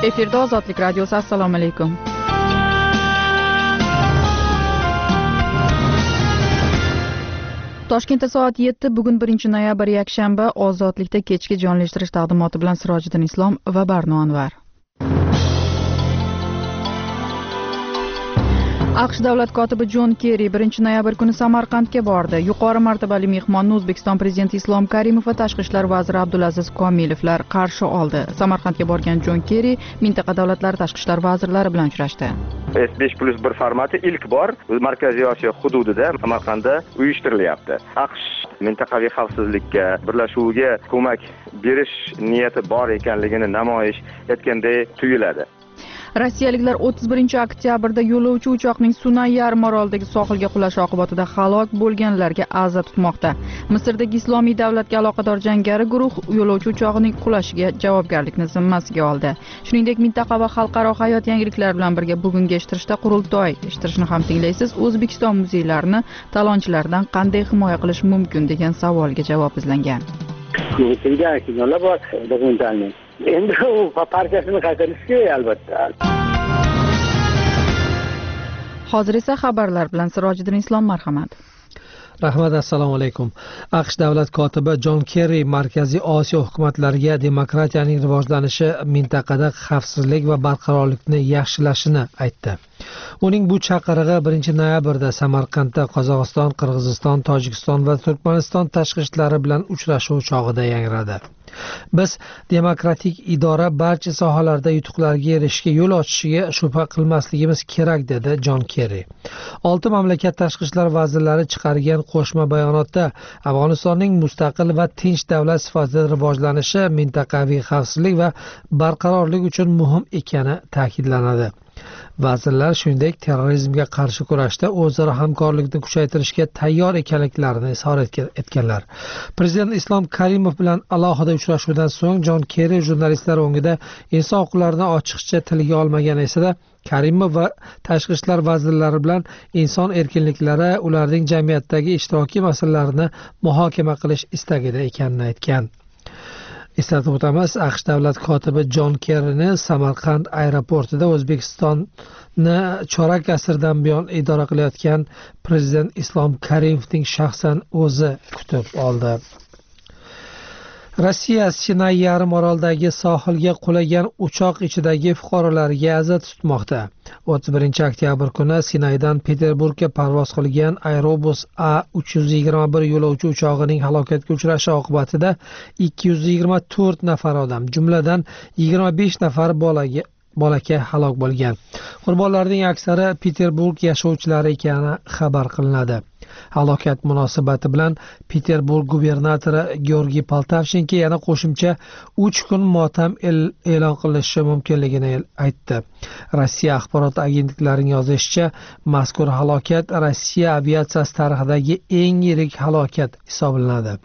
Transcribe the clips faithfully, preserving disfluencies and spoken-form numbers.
Efirda Ozodlik radiosi. Assalomu alaykum. Toshkentda soat yetti, bugun birinchi noyabr yakshanba. Ozodlikda kechki jonlashtirish taqdimoti bilan Sirojiddin Islom va Barno Anvar. AQSh davlat kotibi Jon Kerri birinchi noyabr kuni Samarqandga bordi. Yuqori martabali mehmonni O'zbekiston prezidenti Islom Karimov va tashqi ishlar vaziri Abdulaziz Komilovlar qarshi oldi. Samarqandga borgan Jon Kerri mintaqa davlatlari tashqi ishlar vazirlari bilan uchrashdi. S besh plus bir formati ilk bor Markaziy Osiyo hududida Samarqandda uyushtirilyapti. AQSh mintaqaviy xavfsizlikka, birlashuviga ko'mak berish niyati bor ekanligini namoyish etganday tuyuladi. Rossiyaliklar o'ttiz birinchi oktyabrda yo'lovchi uchoqning Sunay yarim orolidagi sohilga qulashi oqibatida halok bo'lganlarga aza tutmoqda. Misrdagi Islomiy davlatga aloqador jangari guruh yo'lovchi uchoqining qulashiga javobgarlikni zimmasiga oldi. Shuningdek, mintaqa va xalqaro hayot yangiliklari bilan birga bugungi eshittirishda qurultoy eshittirishni ham tinglaysiz. O'zbekiston muzeylarini talonchilardan qanday himoya qilish mumkin degan savolga javob izlangan. Endi u partiyasini qaytarishga albatta. Hozir esa xabarlar bilan Sirojiddin Islom, marhamat. Rahmat, assalomu alaykum. AQSh davlat kotibi Jon Kerri Markaziy Osiyo hukumatlariga demokratiyaning rivojlanishi mintaqada xavfsizlik va barqarorlikni yaxshilashini aytdi. Uning bu chaqirig'i birinchi noyabrda Samarqandda Qozog'iston, Qirg'iziston, Tojikiston va Turkmaniston tashqi ishlari bilan uchrashuv chog'ida yangradi. Biz demokratik idora barcha sohalarda yutuqlarga erishishga yo'l ochishiga shubha qilmasligimiz kerak, dedi Jon Kerri. Olti mamlakat tashqi ishlar vazirlari chiqargan qo'shma bayonotda Afg'onistonning mustaqil va tinch davlat sifatida rivojlanishi mintaqaviy xavfsizlik va barqarorlik uchun muhim ekani ta'kidlanadi. Vazirlar shuningdek terrorizmga qarshi kurashda o'zaro hamkorlikni kuchaytirishga tayyor ekanliklarini izhor etganlar. Prezident Islom Karimov bilan alohida uchrashuvdan so'ng Jon Kerri jurnalistlar o'ngida inson huquqlarini ochiqcha tilga olmagan esa Karimov va tashqi ishlar vazirlari bilan inson erkinliklari, ularning jamiyatdagi ishtiroki masalalarini muhokama qilish istagida ekanini aytgan. Eslatib o'tamiz, AQSh davlat kotibi Jon Kerrini Samarqand aeroportida O'zbekistonni chorak asrdan buyon idora qilayotgan prezident Islom Karimovning shaxsan o'zi kutib oldi. Rossiya Sinay yarim orolidagi sohilga qulagan uchoq ichidagi fuqarolarga aza tutmoqda. o'ttiz birinchi oktyabr kuni Sinaydan Peterburgga parvoz qilgan Aerobus A uch yuz yigirma bir yo'lovchi uchog'ining halokatga uchrashi oqibatida ikki yuz yigirma to'rt nafar odam, jumladan yigirma besh nafar bolaga bolakay halok bo'lgan. Qurbonlarning aksari Peterburg yashovchilari ekani xabar qilinadi. Halokat munosabati bilan Peterburg gubernatori Georgiy Poltavchenko yana qo'shimcha uch kun motam e'lon qilinishi mumkinligini aytdi. Rossiya axborot agentliklarining yozishicha, mazkur halokat Rossiya aviatsiyasi tarixidagi eng yirik halokat hisoblanadi.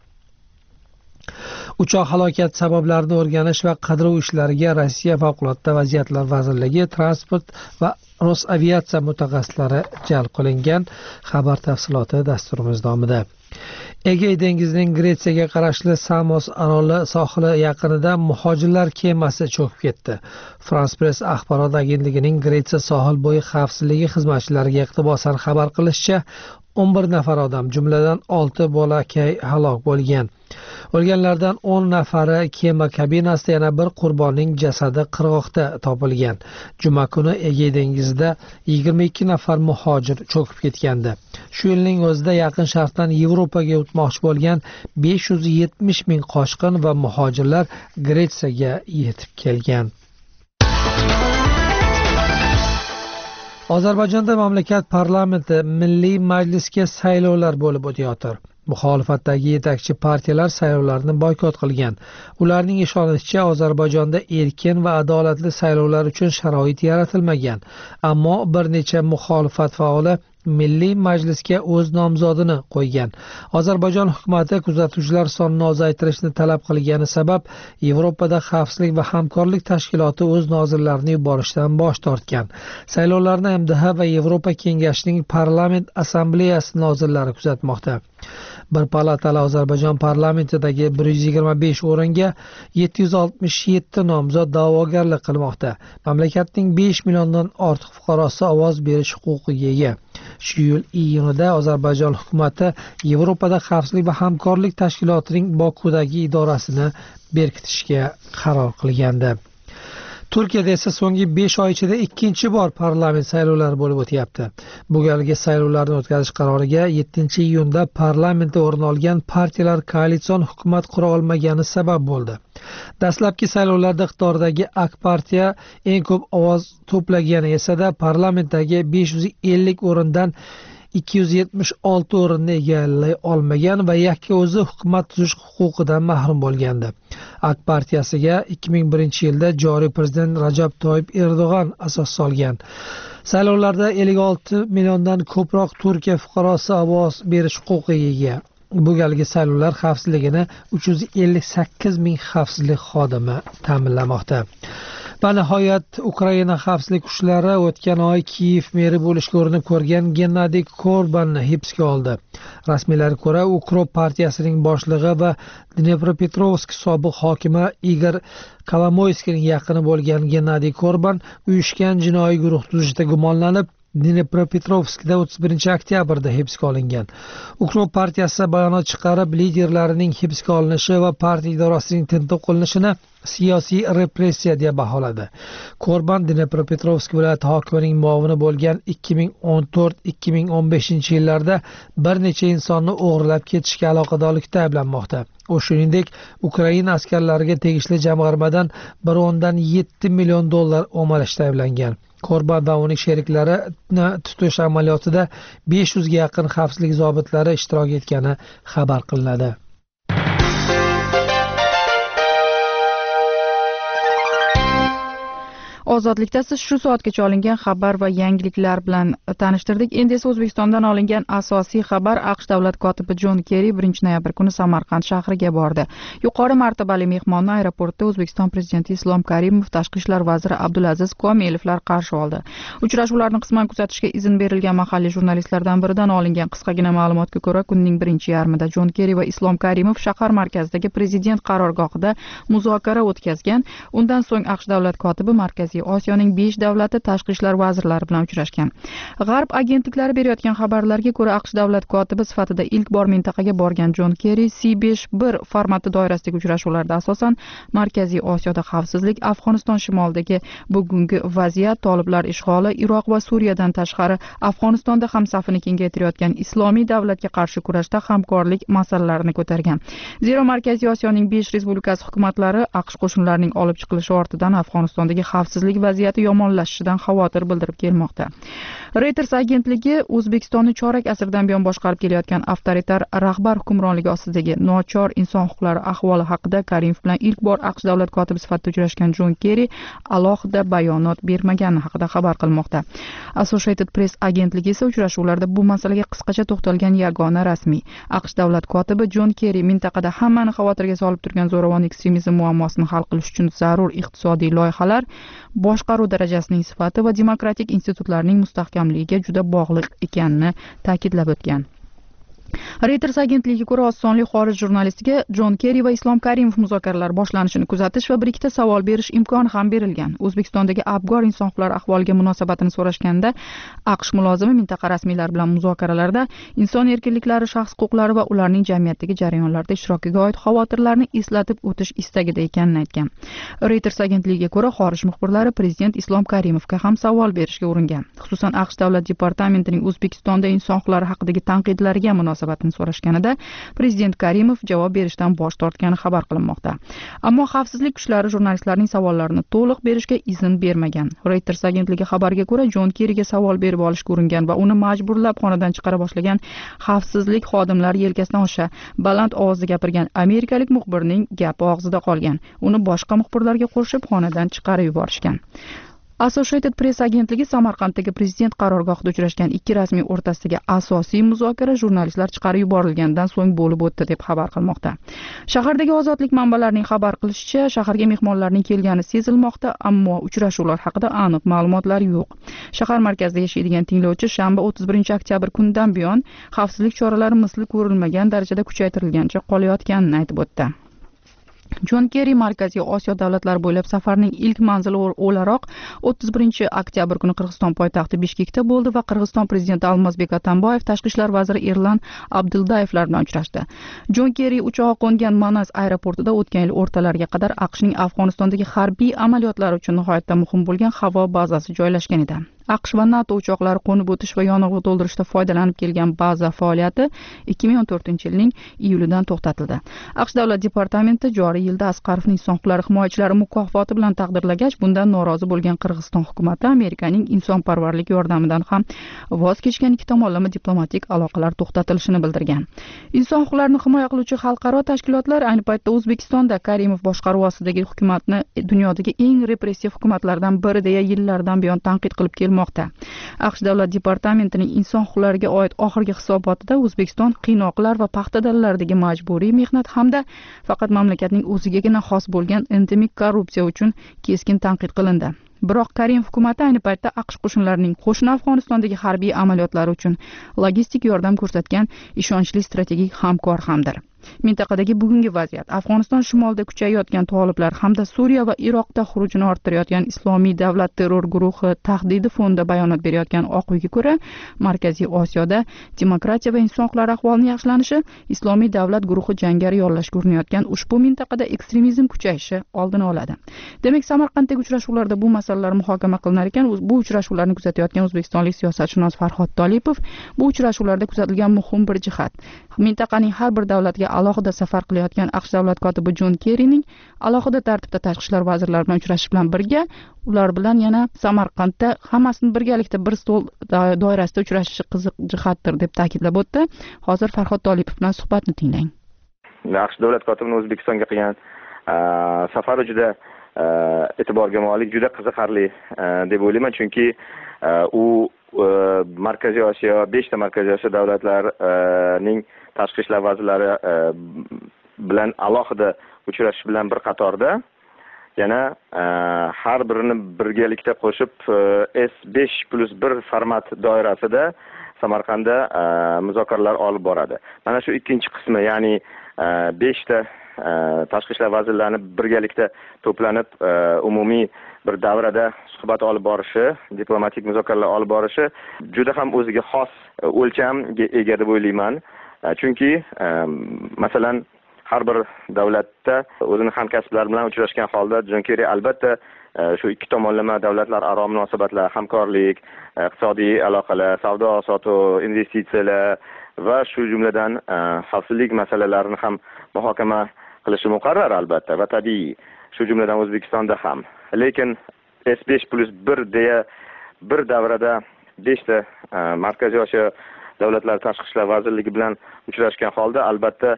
Uchoq halokat sabablarini o'rganish va qidiruv ishlariga Rossiya favqulodda vaziyatlar vazirligi, transport va Rosaviatsiya mutaxassislari jalb qilingan. Xabar tafsiloti dasturimiz davomida. Egey dengizining Gretsiyaga qarashli Samos oroli sohili yaqinida muhojirlar kemasi cho'kib ketdi. France Press axborot agentligining Gretsiya sohil bo'yi xavfsizligi xizmatchilariga iqtibosan xabar qilishicha, o'n bir nafar odam, jumladan olti bolakay halok bo'lgan. O'lganlardan o'n nafari kema kabinasida, yana bir qurbonning jasadi qirg'oqda topilgan. Juma kuni Egey dengizida yigirma ikki nafar muhojir cho'kib ketgandi. Shu yilning o'zida Yaqin Sharqdan Yevropaga o'tmoqchi bo'lgan besh yuz yetmish ming qochqin va muhojirlar Gretsiyaga yetib kelgan. Ozarbayjonda mamlakat parlamenti Milliy majlisga saylovlar bo'lib o'tayotir. Muxolifatdagi yetakchi partiyalar saylovlarni boykot qilgan. Ularning ishonishicha, Ozarbayjonda erkin va adolatli saylovlar uchun sharoit yaratilmagan. Ammo bir necha muxolifat faoli Milliy majlisga o'z nomzodini qo'ygan. Ozarbayjon hukumati kuzatuvchilar sonini ozaytirishni talab qilgani sabab Yevropada xavfsizlik va hamkorlik tashkiloti o'z nozirlarini yuborishdan bosh tortgan. Saylovlarni M D H va Yevropa Kengashining parlament assambleyasi nozirlari kuzatmoqda. Bir palatali Ozarbayjon parlamentidagi bir yuz yigirma besh o'ringa yetti yuz oltmish yetti nomzod da'vogarlik qilmoqda. Mamlakatning besh milliondan ortiq fuqarosi ovoz berish huquqiga ega. Shu yil iyunida Ozarbayjon hukumati Yevropada xavfsizlik va hamkorlik tashkilotining Bokudagi idorasini berkitishga qaror qilgandi. Turkiyada esa so'nggi besh oy ichida ikkinchi bor parlament saylovlari bo'lib o'tyapti. Bu galgi saylovlarni o'tkazish qaroriga yettinchi iyunda parlamentda o'rin olgan partiyalar koalitsion hukumat qura olmagani sabab bo'ldi. Dastlabki saylovlarda iqtidoridagi AK partiya eng ko'p ovoz to'plagani esa parlamentdagi besh yuz ellik o'rindan ikki yuz yetmish olti o'rinni egallay olmagan va yakka o'zi hukumat tuzish huquqidan mahrum bo'lgandi. AK partiyasiga ikki ming birinchi yilda joriy prezident Rajab Toyyib Erdo'g'an asos solgan. Saylovlarda ellik olti milliondan ko'proq Turkiya fuqarosi ovoz berish huquqiga ega. Bu galgi saylovlar xavfsizligini uch yuz ellik sakkiz ming xavfsizlik xodimi ta'minlamoqda. Va nihoyat Ukraina xavfsizlik kuchlari o'tgan oy Kiyev meri bo'lishga urinib ko'rgan Gennadiy Korbanni hibsga oldi. Rasmiylarga ko'ra, Ukrop partiyasining boshlig'i va Dnepropetrovsk sobiq hokimi Igor Kolomoyskining yaqini bo'lgan Gennadiy Korban uyushgan jinoiy guruh tuzishda gumonlanib Dnepropetrovskda o'ttiz birinchi oktyabrda hibsga olingan. Ukrop partiyasi bayonot chiqarib, liderlarining hibsga olinishi va partiya idorasining tintuv qilinishini siyosiy repressiya deb baholadi. Korban Dnepropetrovsk viloyati hokimining muovini bo'lgan ikki ming o'n to'rt ikki ming o'n beshinchi yillarda bir necha insonni o'g'irlab ketishga aloqadorlikda ayblanmoqda. U shuningdek, Ukraina askarlariga tegishli jamg'armadan bir o'ndan yetti million dollar o'malashda ayblangan. Korban va uning sheriklarini tutish amaliyotida besh yuzga yaqin xavfsizlik zobitlari ishtirok etgani xabar qilinadi. Ozodlikda siz shu soatgacha olingan xabar va yangiliklar bilan tanishtirdik. Endi esa O'zbekistondan olingan asosiy xabar. AQSh davlat kotibi Jon Kerri birinchi noyabr kuni Samarqand shahriga bordi. Yuqori martabali mehmonni aeroportda O'zbekiston prezidenti Islom Karimov, tashqi ishlar vaziri Abdulaziz Komilovlar qarshi oldi. Uchrashuvlarni qisman kuzatishga izn berilgan mahalliy jurnalistlardan biridan olingan qisqagina ma'lumotga ko'ra, kunning birinchi yarmida Jon Kerri va Islom Karimov shahar markazidagi prezident qarorgohida muzokara o'tkazgan. Undan so'ng AQSh davlat kotibi markaziy Osiyoning besh davlati tashqi ishlar vazirlari bilan uchrashgan. G'arb agentliklari berayotgan xabarlarga ko'ra, AQSh davlat kotibi sifatida ilk bor mintaqaga borgan Jon Kerri C besh bir formati doirasidagi uchrashuvlarda asosan Markaziy Osiyoda xavfsizlik, Afg'oniston shimolidagi bugungi vaziyat, toliblar ishg'oli, Iroq va Suriyadan tashqari Afg'onistonda ham safini kengaytirayotgan Islomiy davlatga qarshi kurashda hamkorlik masalalarini ko'targan. Zero Markaziy Osiyoning besh respublikasi hukumatlari AQSh qo'shinlarining olib chiqilishi ortidan Afg'onistondagi xavfsizlik vaziyati yomonlashishidan xavotir bildirib kelmoqda. Reuters agentligi O'zbekistonni chorak asrdan buyon boshqarib kelayotgan avtoritar rahbar hukmronligi ostidagi nochor inson huquqlari ahvoli haqida Karimov bilan ilk bor AQSh davlat kotibi sifatida uchrashgan Jon Kerri alohida bayonot bermagani haqida xabar qilmoqda. Associated Press agentligi esa uchrashuvlarda bu masalaga qisqacha to'xtalgan yagona rasmiy. AQSh davlat kotibi Jon Kerri mintaqada hammani xavotirga solib turgan zo'ravon ekstremizm muammosini hal qilish uchun zarur iqtisodiy loyihalar, boshqaruv darajasining sifati va demokratik institutlarning mustahkamligiga juda bog'liq ekanini ta'kidlab o'tgan. Reuters agentligiga ko'ra, oz sonli xorij jurnalistiga Jon Kerri va Islom Karimov muzokaralar boshlanishini kuzatish va bir ikkita savol berish imkoni ham berilgan. O'zbekistondagi abgor inson huquqlari ahvoliga munosabatini so'rashganda, AQSh mulozimi mintaqa rasmiylari bilan muzokaralarda inson erkinliklari, shaxs huquqlari va ularning jamiyatdagi jarayonlarda ishtirokiga oid xavotirlarni eslatib o'tish istagida ekanini aytgan. Reuters agentligiga ko'ra, xorij muxbirlari prezident Islom Karimovga ham savol berishga uringan. Xususan, AQSh davlat departamentining O'zbekistonda inson huquqlari haqidagi tanqidlarga munosabatini so'rashganida prezident Karimov javob berishdan bosh tortgani xabar qilinmoqda. Ammo xavfsizlik kuchlari jurnalistlarning savollarini to'liq berishga izn bermagan. Reuters agentligi xabariga ko'ra, Jon Kerriga savol berib olishga uringan va uni majburlab xonadan chiqara boshlagan xavfsizlik xodimlari yelkasidan osha baland ovozda gapirgan amerikalik muxbirning gapi og'zida qolgan. Uni boshqa muxbirlarga qo'shib xonadan chiqarib yuborishgan. Associated Press agentligi Samarqanddagi prezident qarorgohida uchrashgan ikki rasmiy o'rtasidagi asosiy muzokara jurnalistlar chiqarib yuborilgandan so'ng bo'lib o'tdi deb xabar qilmoqda. Shahardagi ozodlik manbalarining xabar qilishicha, shaharga mehmonlarning kelgani sezilmoqda, ammo uchrashuvlar haqida aniq ma'lumotlar yo'q. Shahar markazida yashaydigan tinglovchi shanba o'ttiz birinchi oktyabr kunidan buyon xavfsizlik choralari misli ko'rilmagan darajada kuchaytirilgancha qolayotganini aytib o'tdi. Jon Kerri Markaziy Osiyo davlatlari bo'ylab safarning ilk manzili o'laroq o'ttiz birinchi oktyabr kuni Qirg'iziston poytaxti Bishkekda bo'ldi va Qirg'iziston prezidenti Almazbek Atamboyev, tashqi ishlar vaziri Erlan Abdullayevlar bilan uchrashdi. Jon Kerri uchog'i qo'ngan Manas aeroportida o'tgan yil o'rtalariga qadar AQShning Afg'onistondagi harbiy amaliyotlari uchun nihoyatda muhim bo'lgan havo bazasi joylashgan edi. AQSh va NATO uchoqlari qo'nib o'tish va yonilg'i to'ldirishda foydalanib kelgan baza faoliyati ikki ming o'n to'rtinchi yilning iyulidan to'xtatildi. AQSh davlat departamenti joriy yilda Asqarovni inson huquqlari himoyachilari mukofoti bilan taqdirlagach, bundan norozi bo'lgan Qirg'iziston hukumati Amerikaning insonparvarlik yordamidan ham voz kechgan ikki tomonlama diplomatik aloqalar to'xtatilishini bildirgan. Inson huquqlarini himoya qiluvchi xalqaro tashkilotlar ayni paytda O'zbekistonda Karimov boshqaruvi ostidagi hukumatni dunyodagi eng repressiv hukumatlardan biri deya yillardan buyon tanqid qilib kelmoqda. AQSh davlat departamentining inson huquqlariga oid oxirgi hisobotida O'zbekiston qiynoqlar va paxta dalallaridagi majburiy mehnat hamda faqat mamlakatning o'zigagina xos bo'lgan endemik korrupsiya uchun keskin tanqid qilindi. Biroq Karimov hukumati ayni paytda AQSh qo'shinlarining qo'shni Afg'onistondagi harbiy amaliyotlari uchun logistik yordam ko'rsatgan ishonchli strategik hamkor hamdir. Mintaqadagi bugungi vaziyat, Afg'oniston shimolida kuchayayotgan toliblar hamda Suriya va Iroqda xurujini orttirayotgan Islomiy davlat terror guruhi tahdidi fonida bayonot berayotgan Oq uyga ko'ra, Markaziy Osiyoda demokratiya va inson huquqlari ahvolining yaxshilanishi Islomiy davlat guruhi jangari yollashga urinayotgan ushbu mintaqada ekstremizm kuchayishi oldini oladi. Demak, Samarqanddagi uchrashuvlarda bu masalalar muhokama qilinar ekan, bu uchrashuvlarni kuzatayotgan o'zbekistonlik siyosatshunos Farhod Tolipov bu uchrashuvlarda kuzatilgan muhim bir jihat, mintaqaning har bir davlatga alohida safar qilayotgan AQSh davlat kotibi Jon Kerrining alohida tartibda tashqi ishlar vazirlari bilan uchrashish bilan birga ular bilan yana Samarqandda hammasini birgalikda bir stol doirasida uchrashishi qiziq jihatdir deb ta'kidlab o'tdi. Hozir Farhod Tolipov bilan suhbatni tinglang. AQSh davlat kotibining O'zbekistonga qilgan safari juda e'tiborga molik, juda qiziqarli deb o'ylayman, chunki u Markaziy Osiyo, beshta Markaziy Osiyo davlatlarining tashqi ishlar vazirlari bilan alohida uchrashish bilan bir qatorda yana har birini birgalikda qo'shib S besh plus bir format doirasida Samarqandda muzokaralar olib boradi. Mana shu ikkinchi qismi, ya'ni beshta tashqi ishlar vazirlarini birgalikda to'planib umumiy bir davrada suhbat olib borishi, diplomatik muzokaralar olib borishi juda ham o'ziga xos o'lchamga ega deb o'ylayman. Chunki masalan har bir davlatda o'zini hamkasblari bilan uchrashgan holda Jon Kerri albatta shu ikki tomonlama davlatlararo munosabatlar, hamkorlik, iqtisodiy aloqalar, savdo sotuv, investitsiyalar va shu jumladan xavfsizlik masalalarini ham muhokama qilishi muqarrar albatta va tabiiy, shu jumladan O'zbekistonda ham. Lekin S besh plus bir deya bir davrada beshta Markaziy Osiyo davlatlar tashqi ishlar vazirligi bilan uchrashgan holda albatta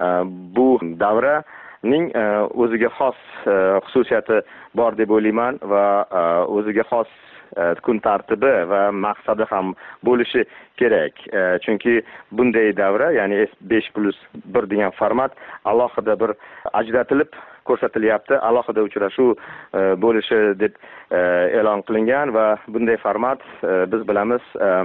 bu davraning o'ziga xos xususiyati bor deb o'ylayman va o'ziga xos kun tartibi va maqsadi ham bo'lishi kerak. Chunki bunday davra, ya'ni S besh plus bir degan format alohida bir ajratilib ko'rsatilyapti, alohida uchrashuv bo'lishi deb e'lon qilingan va bunday format biz bilamiz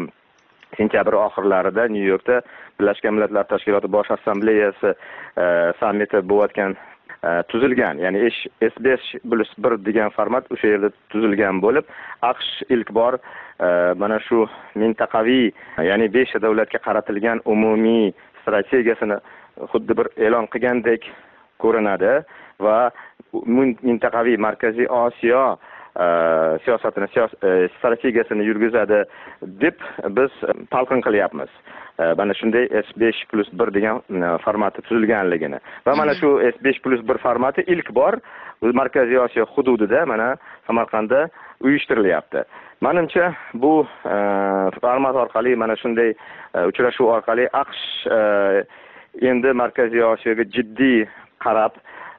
sentyabr oxirlarida Nyu-Yorkda Birlashgan Millatlar Tashkiloti Bosh Assambleyasi sammiti bo'layotgan tuzilgan, ya'ni S besh plus bir degan format o'sha yerda tuzilgan bo'lib, AQSh ilk bor mana shu mintaqaviy, ya'ni beshta davlatga qaratilgan umumiy strategiyasini xuddi bir e'lon qilgandek ko'rinadi va mintaqaviy Markaziy Osiyo siyosatini, strategiyasini yurgizadi deb biz talqin qilyapmiz. Mana shunday S besh plus bir degan formati tuzilganligini va mana shu S besh plus bir formati ilk bor Markaziy Osiyo hududida mana Samarqandda uyushtirilyapti. Menimcha bu format orqali, mana shunday uchrashuv orqali AQSh endi Markaziy Osiyoga jiddiy qarab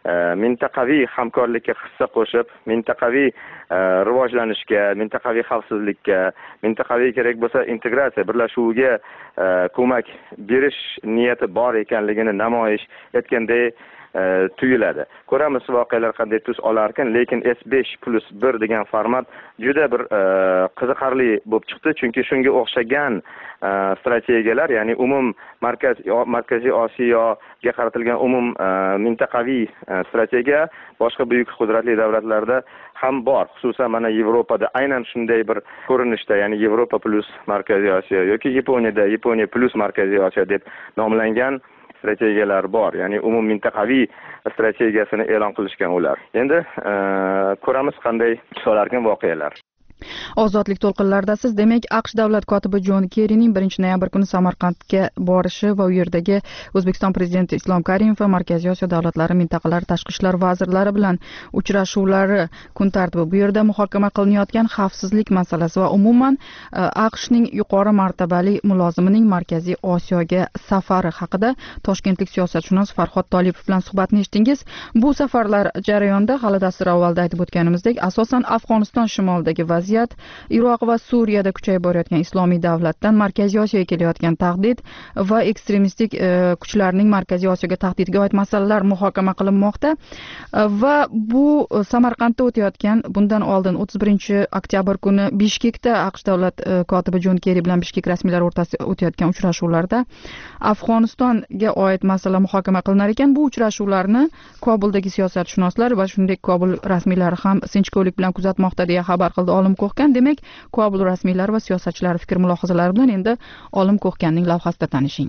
mintaqaviy hamkorlikka hissa qo'shib, mintaqaviy rivojlanishga, mintaqaviy xavfsizlikka, mintaqaviy kerak bo'lsa integratsiya, birlashuviga ko'mak berish niyati bor ekanligini namoyish etganday tuyuladi. Ko'ramiz voqealar qanday tus olarkan, lekin S besh plus bir degan format juda bir qiziqarli bo'lib chiqdi, chunki shunga o'xshagan strategiyalar, ya'ni umum markaz markaziy Osiyoga qaratilgan umum mintaqaviy strategiya boshqa buyuk qudratli davlatlarda ham bor. Xususan mana Yevropada aynan shunday bir ko'rinishda, ya'ni Yevropa plus markaziy Osiyo yoki Yaponiyada Yaponiya plus markaziy Osiyo deb nomlangan strategiyalar bor. Ya'ni umum mintaqaviy strategiyasini e'lon qilishgan ular. Endi ko'ramiz qanday solarkan voqealar. Ozodlik to'lqinlaridasiz. Demak, AQSh davlat kotibi Jon Kerrining birinchi noyabr kuni Samarqandga borishi va u yerdagi O'zbekiston prezidenti Islom Karimov va Markaziy Osiyo davlatlari mintaqalari tashqi ishlar vazirlari bilan uchrashuvlari kun tartibi. Bu yerda muhokama qilinayotgan xavfsizlik masalasi va umuman AQShning yuqori martabali mulozimining Markaziy Osiyoga safari haqida toshkentlik siyosatshunos Farhod Tolipov bilan suhbatni eshitdingiz. Bu safarlar jarayonida hali dastur avvalda aytib o'tganimizdek, asosan Afg'oniston shimolidagi vaziyat, Iroq va Suriyada kuchayib borayotgan islomiy davlatdan Markaziy Osiyoga kelayotgan tahdid va ekstremistik kuchlarning Markaziy Osiyoga tahdidiga oid masalalar muhokama qilinmoqda va bu Samarqandda o'tayotgan, bundan oldin o'ttiz birinchi oktyabr kuni Bishkekda AQSh davlat kotibi Jon Kerri bilan Bishkek rasmiylari o'rtasida o'tayotgan uchrashuvlarda Afg'onistonga oid masala muhokama qilinar ekan. Bu uchrashuvlarni Kobuldagi siyosatshunoslar va shuningdek Kobul rasmiylari ham sinchkovlik bilan kuzatmoqda deya xabar qildi Olim Ko'hkan. Demak, Kobul rasmiylari va siyosatchilari fikr mulohazalari bilan endi Olim Ko'hkanning lavhasida tanishing.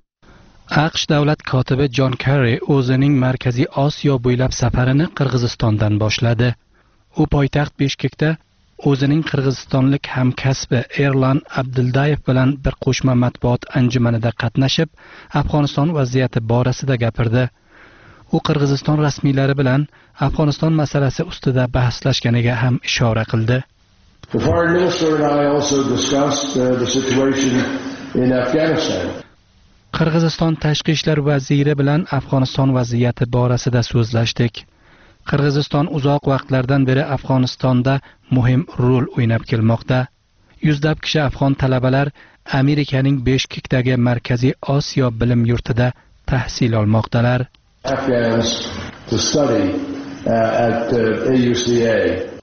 AQSh davlat kotibi Jon Kerri o'zining Markaziy Osiyo bo'ylab safarini Qirg'izistondan boshladi. U poytaxt Bishkekda o'zining qirg'izistonlik hamkasbi Erlan Abduldayev bilan bir qo'shma matbuot anjumanida qatnashib, Afg'oniston vaziyati borasida gapirdi. U Qirg'iziston rasmiylari bilan Afg'oniston masalasi ustida bahslashganiga ham ishora qildi. The foreign minister and I also discussed uh, the situation in Afghanistan. Qirg'iziston tashqi ishlar vaziri bilan Afg'oniston vaziyati borasida so'zlashdik. Qirg'iziston uzoq vaqtlardan beri Afg'onistonda muhim rol o'ynab kelmoqda. Yuzlab kishi afg'on talabalar Amerikaning Bishkekdagi Markaziy Osiyo bilim yurtida tahsil olmoqdalar. Afghans to study uh, at uh, A U C A.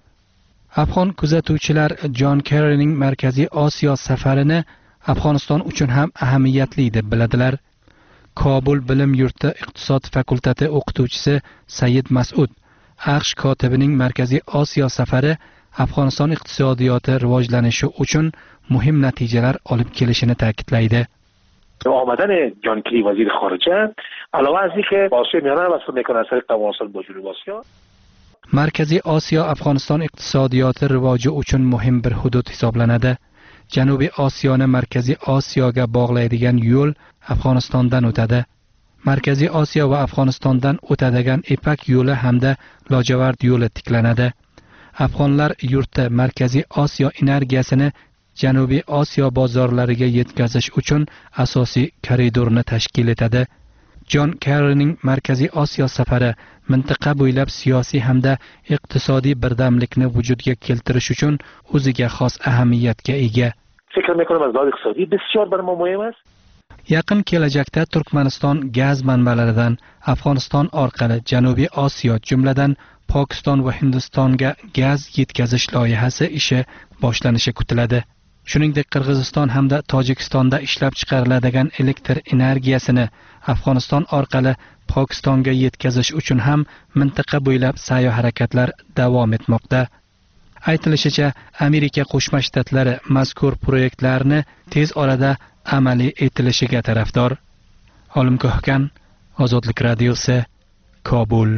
Afg'on kuzatuvchilar Jon Kerrining Markaziy Osiyo safarini Afg'oniston uchun ham ahamiyatli deb biladilar. Kobul bilim yurti iqtisod fakulteti o'qituvchisi Sayyid Mas'ud AQSh kotibining Markaziy Osiyo safari Afg'oniston iqtisodiyoti rivojlanishi uchun muhim natijalar olib kelishini ta'kidlaydi. آمدن جان کری وزیر خارجه علاوه از اینکه آسیا میانه وصل میکنه از طریق تواصل با جنوب آسیا. Markaziy Osiyo Afg'oniston iqtisodiyoti rivoji uchun muhim bir hudud hisoblanadi. Janubiy Osiyoni Markaziy Osiyoga bog'laydigan yo'l Afg'onistondan o'tadi. Markaziy Osiyo va Afg'onistondan o'tadigan Ipak yo'li hamda Lojavard yo'li tiklanadi. Afg'onlar yurti Markaziy Osiyo energiyasini Janubiy Osiyo bozorlariga yetkazish uchun asosiy koridorni tashkil etadi. Jon Kerrining Markaziy Osiyo safari mintaqa bo'ylab siyosiy hamda iqtisodiy birdamlikni vujudga keltirish uchun o'ziga xos ahamiyatga ega. فکر میکنم از لحاظ اقتصادی بسیار برای ما مهم است. Yaqin kelajakda Turkmaniston gaz manbalaridan Afg'oniston orqali Janubiy Osiyo, jumladan Pokiston va Hindistonga gaz yetkazish loyihasi ishi boshlanishi kutiladi. Shuningdek, Qirg'iziston hamda Tojikistonda ishlab chiqariladigan elektr energiyasini Afg'oniston orqali Pokistonga yetkazish uchun ham mintaqa bo'ylab sayyo harakatlar davom etmoqda. Aytilishicha, Amerika Qo'shma Shtatlari mazkur proyektlarni tez orada amaliy etilishiga tarafdor. Olim Ko'hkan, Ozodlik radiosi, Kobul.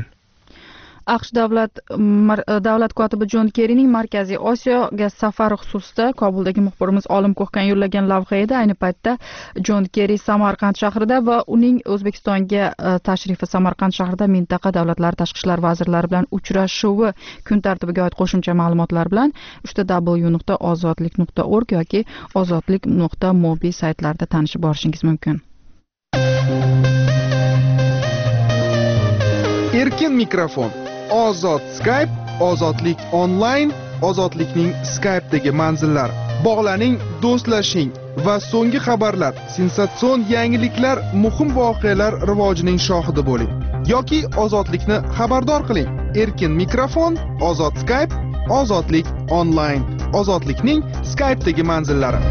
AQSh davlat davlat kotibi Jon Kerrining Markaziy Osiyoga safari xususida Kobuldagi muxbirimiz Olim Ko'hkan yo'llagan lavha edi. Ayni paytda Jon Kerri Samarqand shahrida va uning O'zbekistonga tashrifi Samarqand shahrida mintaqa davlatlari tashqi ishlar vazirlari bilan uchrashuvi kun tartibiga oid qo'shimcha ma'lumotlar bilan uchta w nuqta ozodlik nuqta org yoki ozodlik nuqta mobi saytlarida tanishib borishingiz mumkin. Erkin mikrofon, ozod Skype, ozodlik onlayn, ozodlikning Skype'dagi manzillari. Bog'laning, do'stlashing va so'nggi xabarlar, sensatsion yangiliklar, muhim voqealar rivojining shohidi bo'ling. Yoki ozodlikni xabardor qiling. Erkin mikrofon, ozod Skype, ozodlik onlayn, ozodlikning Skype'dagi manzillari.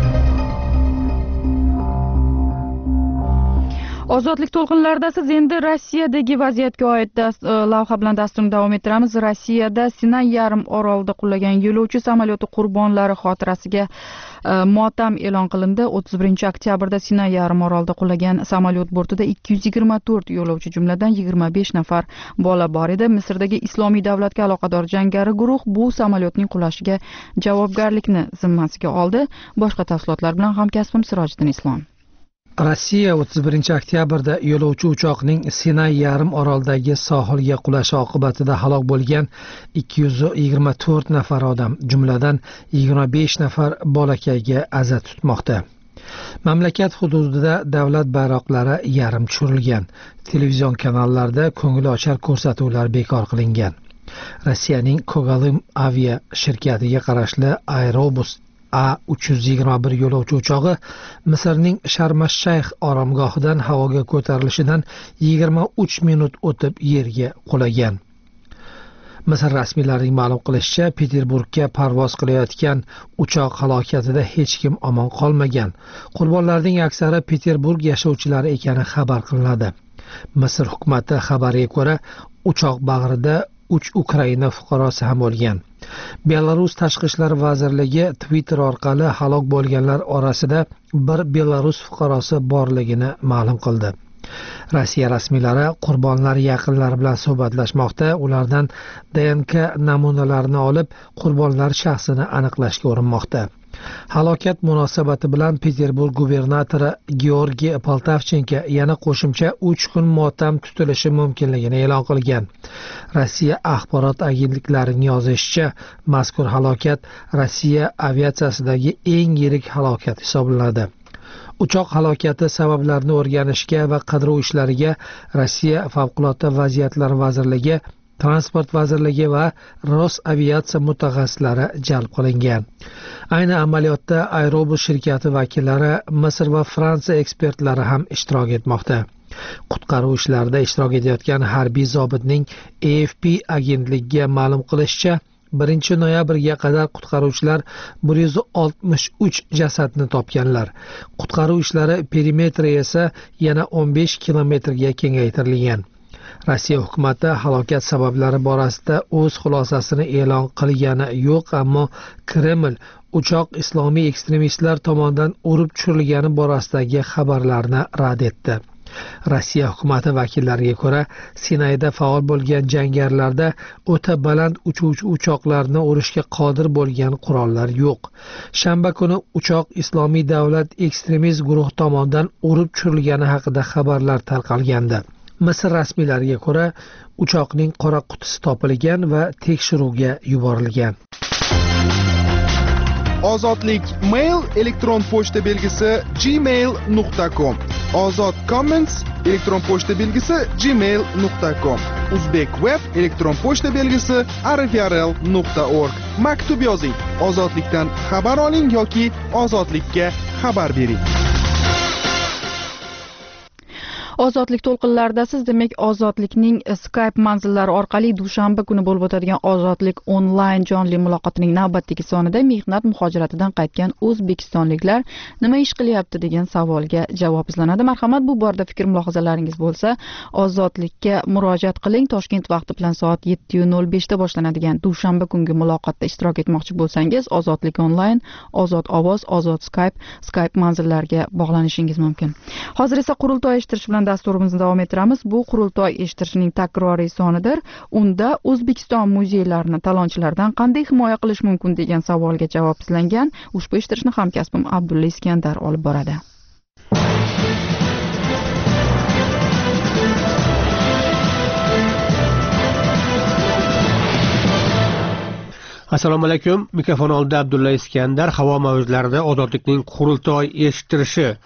Ozodlik to'lqinlarida siz endi Rossiyadagi vaziyatga oid lavha bilan dasturni davom ettiramiz. Rossiyada Sinay yarim orolida qulagan yo'lovchi samolyoti qurbonlari xotirasiga motam e'lon qilindi. o'ttiz birinchi oktyabrda Sinay yarim orolida qulagan samolyot bortida ikki yuz yigirma to'rt yo'lovchi, jumladan yigirma besh nafar bola bor edi. Misrdagi Islomiy davlatga aloqador jangari guruh bu samolyotning qulashiga javobgarlikni zimmasiga oldi. Boshqa tafsilotlar bilan hamkasbim Sirojiddin Islom. Rossiya o'ttiz birinchi oktyabrda yo'lovchi uchoqning Sinay yarim orolidagi sohilga qulashi oqibatida halok bo'lgan ikki yuz yigirma to'rt nafar odam, jumladan yigirma besh nafar bolakayga aza tutmoqda. Mamlakat hududida davlat bayroqlari yarim tushirilgan. Televizion kanallarda ko'ngilochar ko'rsatuvlar bekor qilingan. Rossiyaning Kogalim avia shirkatiga qarashli Aerobus A uch yuz yigirma bir yo'lovchi uchog'i Misrning Sharm-ash-Shayx oromgohidan havoga ko'tarilishidan yigirma uch minut o'tib yerga qulagan. Misr rasmiylarining ma'lum qilishicha, Peterburgga parvoz qilayotgan uchoq halokatida hech kim omon qolmagan. Qurbonlarning aksari Peterburg yashovchilari ekani xabar qilinadi. Misr hukumati xabariga ko'ra, uchoq bag'rida uch Ukraina fuqarosi ham bo'lgan. Belarus Tashqi ishlar vazirligi Twitter orqali halok bo'lganlar orasida bir Belarus fuqarosi borligini ma'lum qildi. Rossiya rasmiylari qurbonlar yaqinlari bilan suhbatlashmoqda, ulardan D N K namunalarini olib, qurbonlar shaxsini aniqlashga urinmoqda. Halokat munosabati bilan Peterburg gubernatori Georgiy Poltavchenko yana qo'shimcha uch kun motam tutilishi mumkinligini e'lon qilgan. Rossiya axborot agentliklarining yozishicha, mazkur halokat Rossiya aviatsiyasidagi eng yirik halokat hisoblanadi. Uchoq halokati sabablarini o'rganishga va qidiruv ishlariga Rossiya Favqulodda vaziyatlar vazirligi, Transport vazirligi va Rosaviatsiya mutaxassislari jalb qilingan. Ayni amaliyotda Aerobus shirkati vakillari, Misr va Fransiya ekspertlari ham ishtirok etmoqda. Qutqaruv ishlarida ishtirok etayotgan harbiy zobitning A F P agentligiga ma'lum qilishicha, birinchi noyabrga qadar qutqaruvchilar bir yuz oltmish uch jasadni topganlar. Qutqaruv ishlari perimetri esa yana o'n besh kilometrga kengaytirilgan. Rossiya hukumati halokat sabablari borasida o'z xulosasini e'lon qilgani yo'q, ammo Kreml uchoq islomiy ekstremistlar tomonidan urib tushirilgani borasidagi xabarlarni rad etdi. Rossiya hukumati vakillariga ko'ra, Sinayda faol bo'lgan jangarilarda o'ta baland uchuvchi uchoqlarni urishga qodir bo'lgan qurollar yo'q. Shanba kuni uchoq Islomiy davlat ekstremist guruh tomonidan urib tushirilgani haqida xabarlar tarqalgandi. Misr rasmiylariga ko'ra, uchoqning qora qutisi topilgan va tekshiruvga yuborilgan. Ozodlik mail elektron pochta belgisi gmail nuqta com. Ozod comments elektron pochta belgisi gmail nuqta com. Uzbek web elektron pochta belgisi r f r l nuqta org. Maktub yozing, ozodlikdan xabar oling yoki ozodlikka xabar bering. Ozodlik to'lqinlarida siz, demak, ozodlikning Skype manzillari orqali dushanba kuni bo'lib o'tadigan ozodlik onlayn jonli muloqotining navbatdagi sonida mehnat muhojiratidan qaytgan o'zbekistonliklar nima ish qilyapti degan savolga javob izlanadi. Marhamat, bu borada fikr mulohazalaringiz bo'lsa, ozodlikka murojaat qiling. Toshkent vaqti bilan soat yetti nol beshda boshlanadigan dushanba kungi muloqotda ishtirok etmoqchi bo'lsangiz, ozodlik onlayn, ozod ovoz, ozod Skype, Skype manzillariga bog'lanishingiz mumkin. Hozir esa qurultoy eshittirish bilan dasturimizni davom ettiramiz. Bu qurultoy eshittirishning takroriy sonidir. Unda O'zbekiston muzeylarini talonchilardan qanday himoya qilish mumkin degan savolga javob izlangan. Ushbu eshittirishni hamkasbim Abdulla Iskandar olib boradi. Assalomu alaykum. Mikrofon oldida Abdulla Iskandar. Havo mavjlarida ozodlikning qurultoy eshittirishi.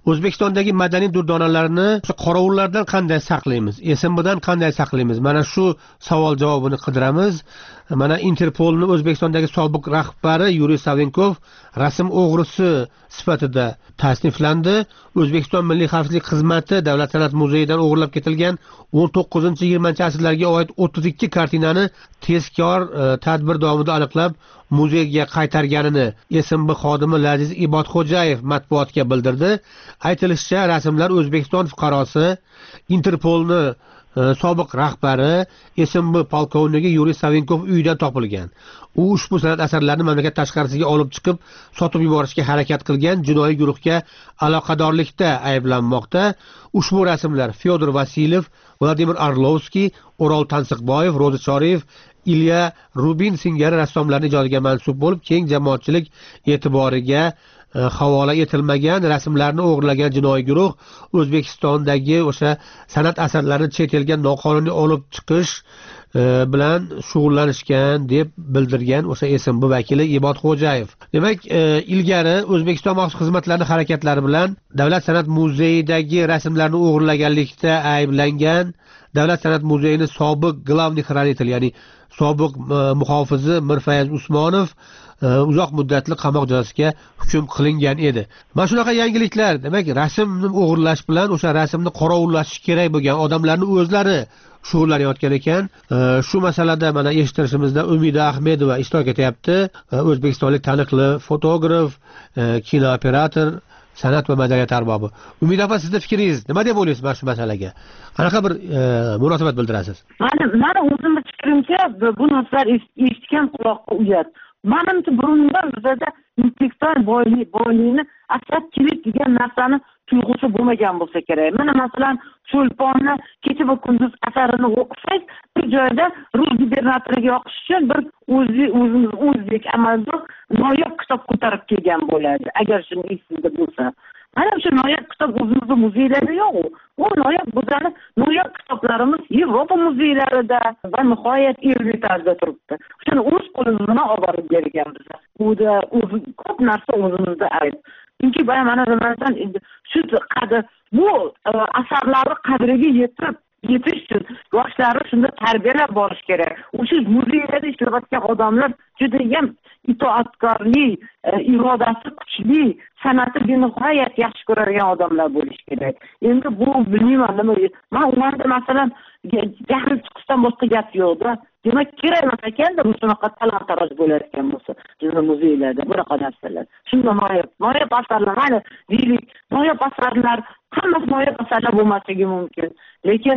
O'zbekistondagi madaniy durdonalarini qorovullardan qanday saqlaymiz, S M Bdan qanday saqlaymiz? Mana shu savol javobini qidiramiz. Mana Interpolning O'zbekistondagi sobiq rahbari Yuriy Savinkov rasm o'g'risi sifatida tasniflandi. O'zbekiston Milliy xavfsizlik xizmati Davlat san'at muzeyidan o'g'irlab ketilgan o'n to'qqizinchi yigirmanchi asrlarga oid o'ttiz ikki kartinani tezkor e, tadbir davomida aniqlab muzeyga qaytarganini S M B xodimi Laziz Ibodxo'jayev matbuotga bildirdi. Aytilishicha, rasmlar O'zbekiston fuqarosi Interpolni e, sobiq rahbari S M B polkovnigi Yuriy Savinkov uyidan topilgan. U ushbu san'at asarlarini mamlakat tashqarisiga olib chiqib sotib yuborishga harakat qilgan jinoiy guruhga aloqadorlikda ayblanmoqda. Ushbu rasmlar Fyodor Vasilyev, Vladimir Arlovskiy, O'rol Tansiqboyev, Ro'zi Choriyev, Ilya Rubin singari rassomlarning ijodiga mansub bo'lib, keng jamoatchilik e'tiboriga e, havola etilmagan rasmlarni o'g'irlagan jinoiy guruh O'zbekistondagi o'sha san'at asarlarini chet elga noqonuniy olib chiqish e, bilan shug'ullanishgan deb bildirgan o'sha S M B vakili Ibodxo'jayev. Demak, e, ilgari O'zbekiston maxsus xizmatlari harakatlari bilan Davlat san'at muzeyidagi rasmlarni o'g'irlaganlikda ayblangan Davlat san'at muzeyining sobiq glavniy xranitel, ya'ni sobiq e, muhofizi Mirfayz Usmonov e, uzoq muddatli qamoq jazosiga hukm qilingan edi. Mana shunaqa yangiliklar, demak, rasmni o'g'irlash bilan o'sha rasmni qorovullash kerak bo'lgan odamlarning o'zlari shug'ullanayotgan ekan. E, shu masalada mana eshittirishimizda Umida Ahmedova ishtirok etyapti. E, o'zbekistonlik taniqli fotograf, e, kinooperator, san'at va madaniyat arbobi. Umida opa, sizning fikringiz nima deb o'ylaysiz mana shu masalaga? Qanaqa bir e, munosabat bildirasiz? Mana meni o'zimning fikrimcha, bu narsalar eshitgan quloqqa uyat. Menimcha burundan bizda intellektual boylik, boylikni asab kerak degan narsani tuyg'usi bo'lmagan bo'lsa kerak. Mana masalan, Cho'lponni kecha va kunduz asarini o'qisangiz, bir joyda rus gubernatoriga yoqish uchun bir o'zi o'zimiz o'zbek amaldor noyob kitob ko'tarib kelgan bo'ladi, agar shuni esingizda bo'lsa. Mana shu noyob kitob o'zimizning muzeylarda yo'q. U noyob bo'lgani noyob kitoblarimiz Yevropa muzeylarida va nihoyat Ermitajda turibdi. Shuni o'z qo'limiz bilan olib borib berganmiz. Bu da ko'p narsa o'zimizda ayb. Chunki mana nimadan shu qadr bu asarlarni qadriga yetib yetish uchun yoshlarni shunda tarbiyalab borish kerak. O'sha muzeylarda ishlayotgan odamlar juda ham itoatkorlik, irodasi kuchli, san'atni benihoyat yaxshi ko'radigan odamlar bo'lish kerak. Endi bu bilmayman nima. Men ularda masalan jahl chiqishdan boshqa gap yo'q-da. Demak, kerak emas ekanda bu shunaqa talon-taroj bo'layotgan bo'lsa, bizning muzeylarda bunaqa narsalar. Shunda noyob, noyob asarlar, mana deylik, noyob asarlar, hammasi noyob asarlar bo'lmasligi mumkin. Lekin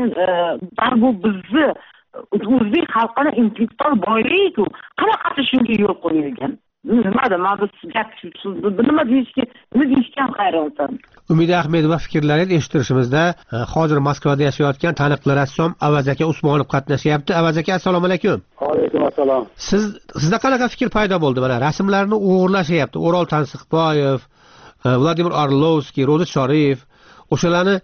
bu bizni o'zbek xalqini intellektual boyligiku, qanaqasi shunga yo'l qo'yilgan? Nimada, mana gap nima deyishga, nima deyishga hayronman. Umida Ahmedova fikrlarini eshittirishimizda hozir Moskvada yashayotgan taniqli rassom Avaz aka Usmonov qatnashyapti. Avaz aka, assalomu alaykum. Alaykum assalom. Siz sizda qanaqa fikr paydo bo'ldi? Mana rasmlarni o'g'irlashyapti. O'rol Tansiqboyev, Vladimir Arlovskiy, Ro'zi Choriyev, o'shalarni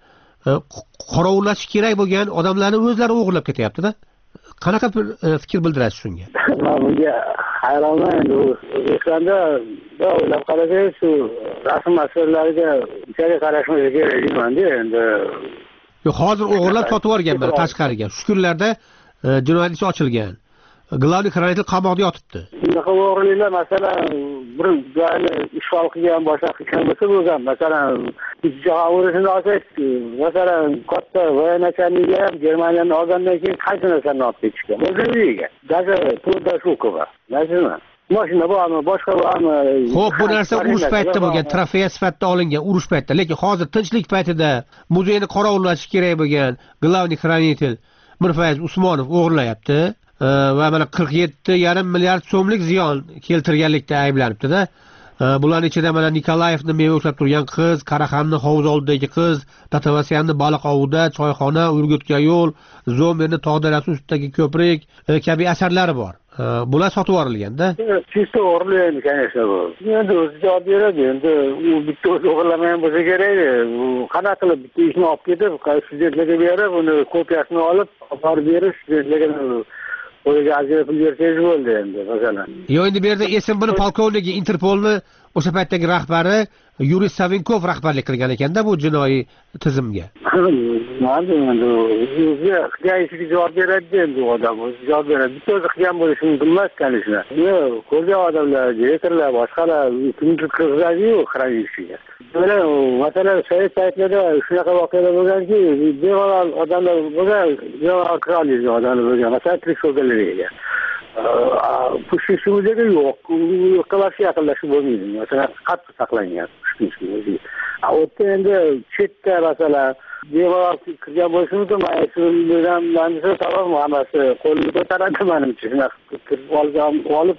qorovullash kerak bo'lgan odamlarni o'zlari o'g'irlab ketyapti-da. Qanaqa bir fikr bildirasiz shunga? Men bunga hayronman. Endi O'zbekistonda o'ylab qarasangiz, shu rasm asarlariga ichari qarashimiz kerak deyman-da endi. Yo'q, hozir o'g'irlab sotib yuborganlar tashqariga. Shu kunlarda jinoyat ishi ochilgan. Glavniy xranitel qamoqda yotibdi. Bunaqa o'g'irliklar masalan bir joyni ishg'ol qilgan, boshqa qilgan bo'lsa bo'lgan. Masalan, javob urushini olsak, masalan, katta voynachalarga ham Germaniyadan olgandan keyin qaysi narsani olib ketishgan? O'zlariga. Даже to'rtta shukova. Masalan, mashina bormi, boshqa bormi? Xo'p, bu narsa urush paytida bo'lgan, trofeya sifatida olingan urush paytida. Lekin hozir tinchlik paytida muzeyni qorovullash kerak bo'lgan glavniy xranitel Mirfayz Usmonov o'g'irlayapti. Va mana qirq yetti yarim milliard so'mlik ziyon keltirganlikda ayblanibdi-da. Bularning ichida mana Nikolayevni meva ushlab turgan qiz, Qaraxonni hovuz oldidagi qiz, Tatovasyanni baliq ovida, choyxona, Urgutga yo'l, Zomerni tog' darasi ustidagi ko'prik kabi asarlari bor. Bular sotib yuborilgan-da. Chista o'g'irlaydi, конечно bu. Endi o'zi javob beradi. Endi u bitta o'zi o'g'irlamagan bo'lsa kerak. U qanaqa qilib bitta ishni olib ketib, studentlarga berib, uni kopiyasini olib, olib berish, studentlarga o'ziga ajratib bersangiz bo'ldi endi, masalan. Yo, endi bu yerda S M Bni polkovnigi Interpolni o'sha paytdagi rahbari Yuriy Savinkov rahbarlik qilgan ekanda bu jinoiy tizimga. Endi o'zi qilgan javob beradi endi odam o'zi javob beradi. Bitta o'zi qilgan bo'lishi mumkin emas kanishni. Ko'rgan odamlar, direktorlar, boshqalar kimdir qiladi-yu xirajishga. Mana masalan sovet paytlarida shunaqa voqealar bo'lganki, bemalol odamlar bo'lgan, bemalol qirollik odamlar bo'lgan. Masalan, Trixogaleriyaga. Pushishimizda yo'q, yo'qlarga yaqinlashib bo'lmaydi. Masalan, qattiq saqlangan. O'tda endi chetda masalan bemalol kirgan bo'lishi mumkin. Maysurdan manzil tamom hammasi qo'lni ko'taradi menimcha. Shunaqa kirib olgan olib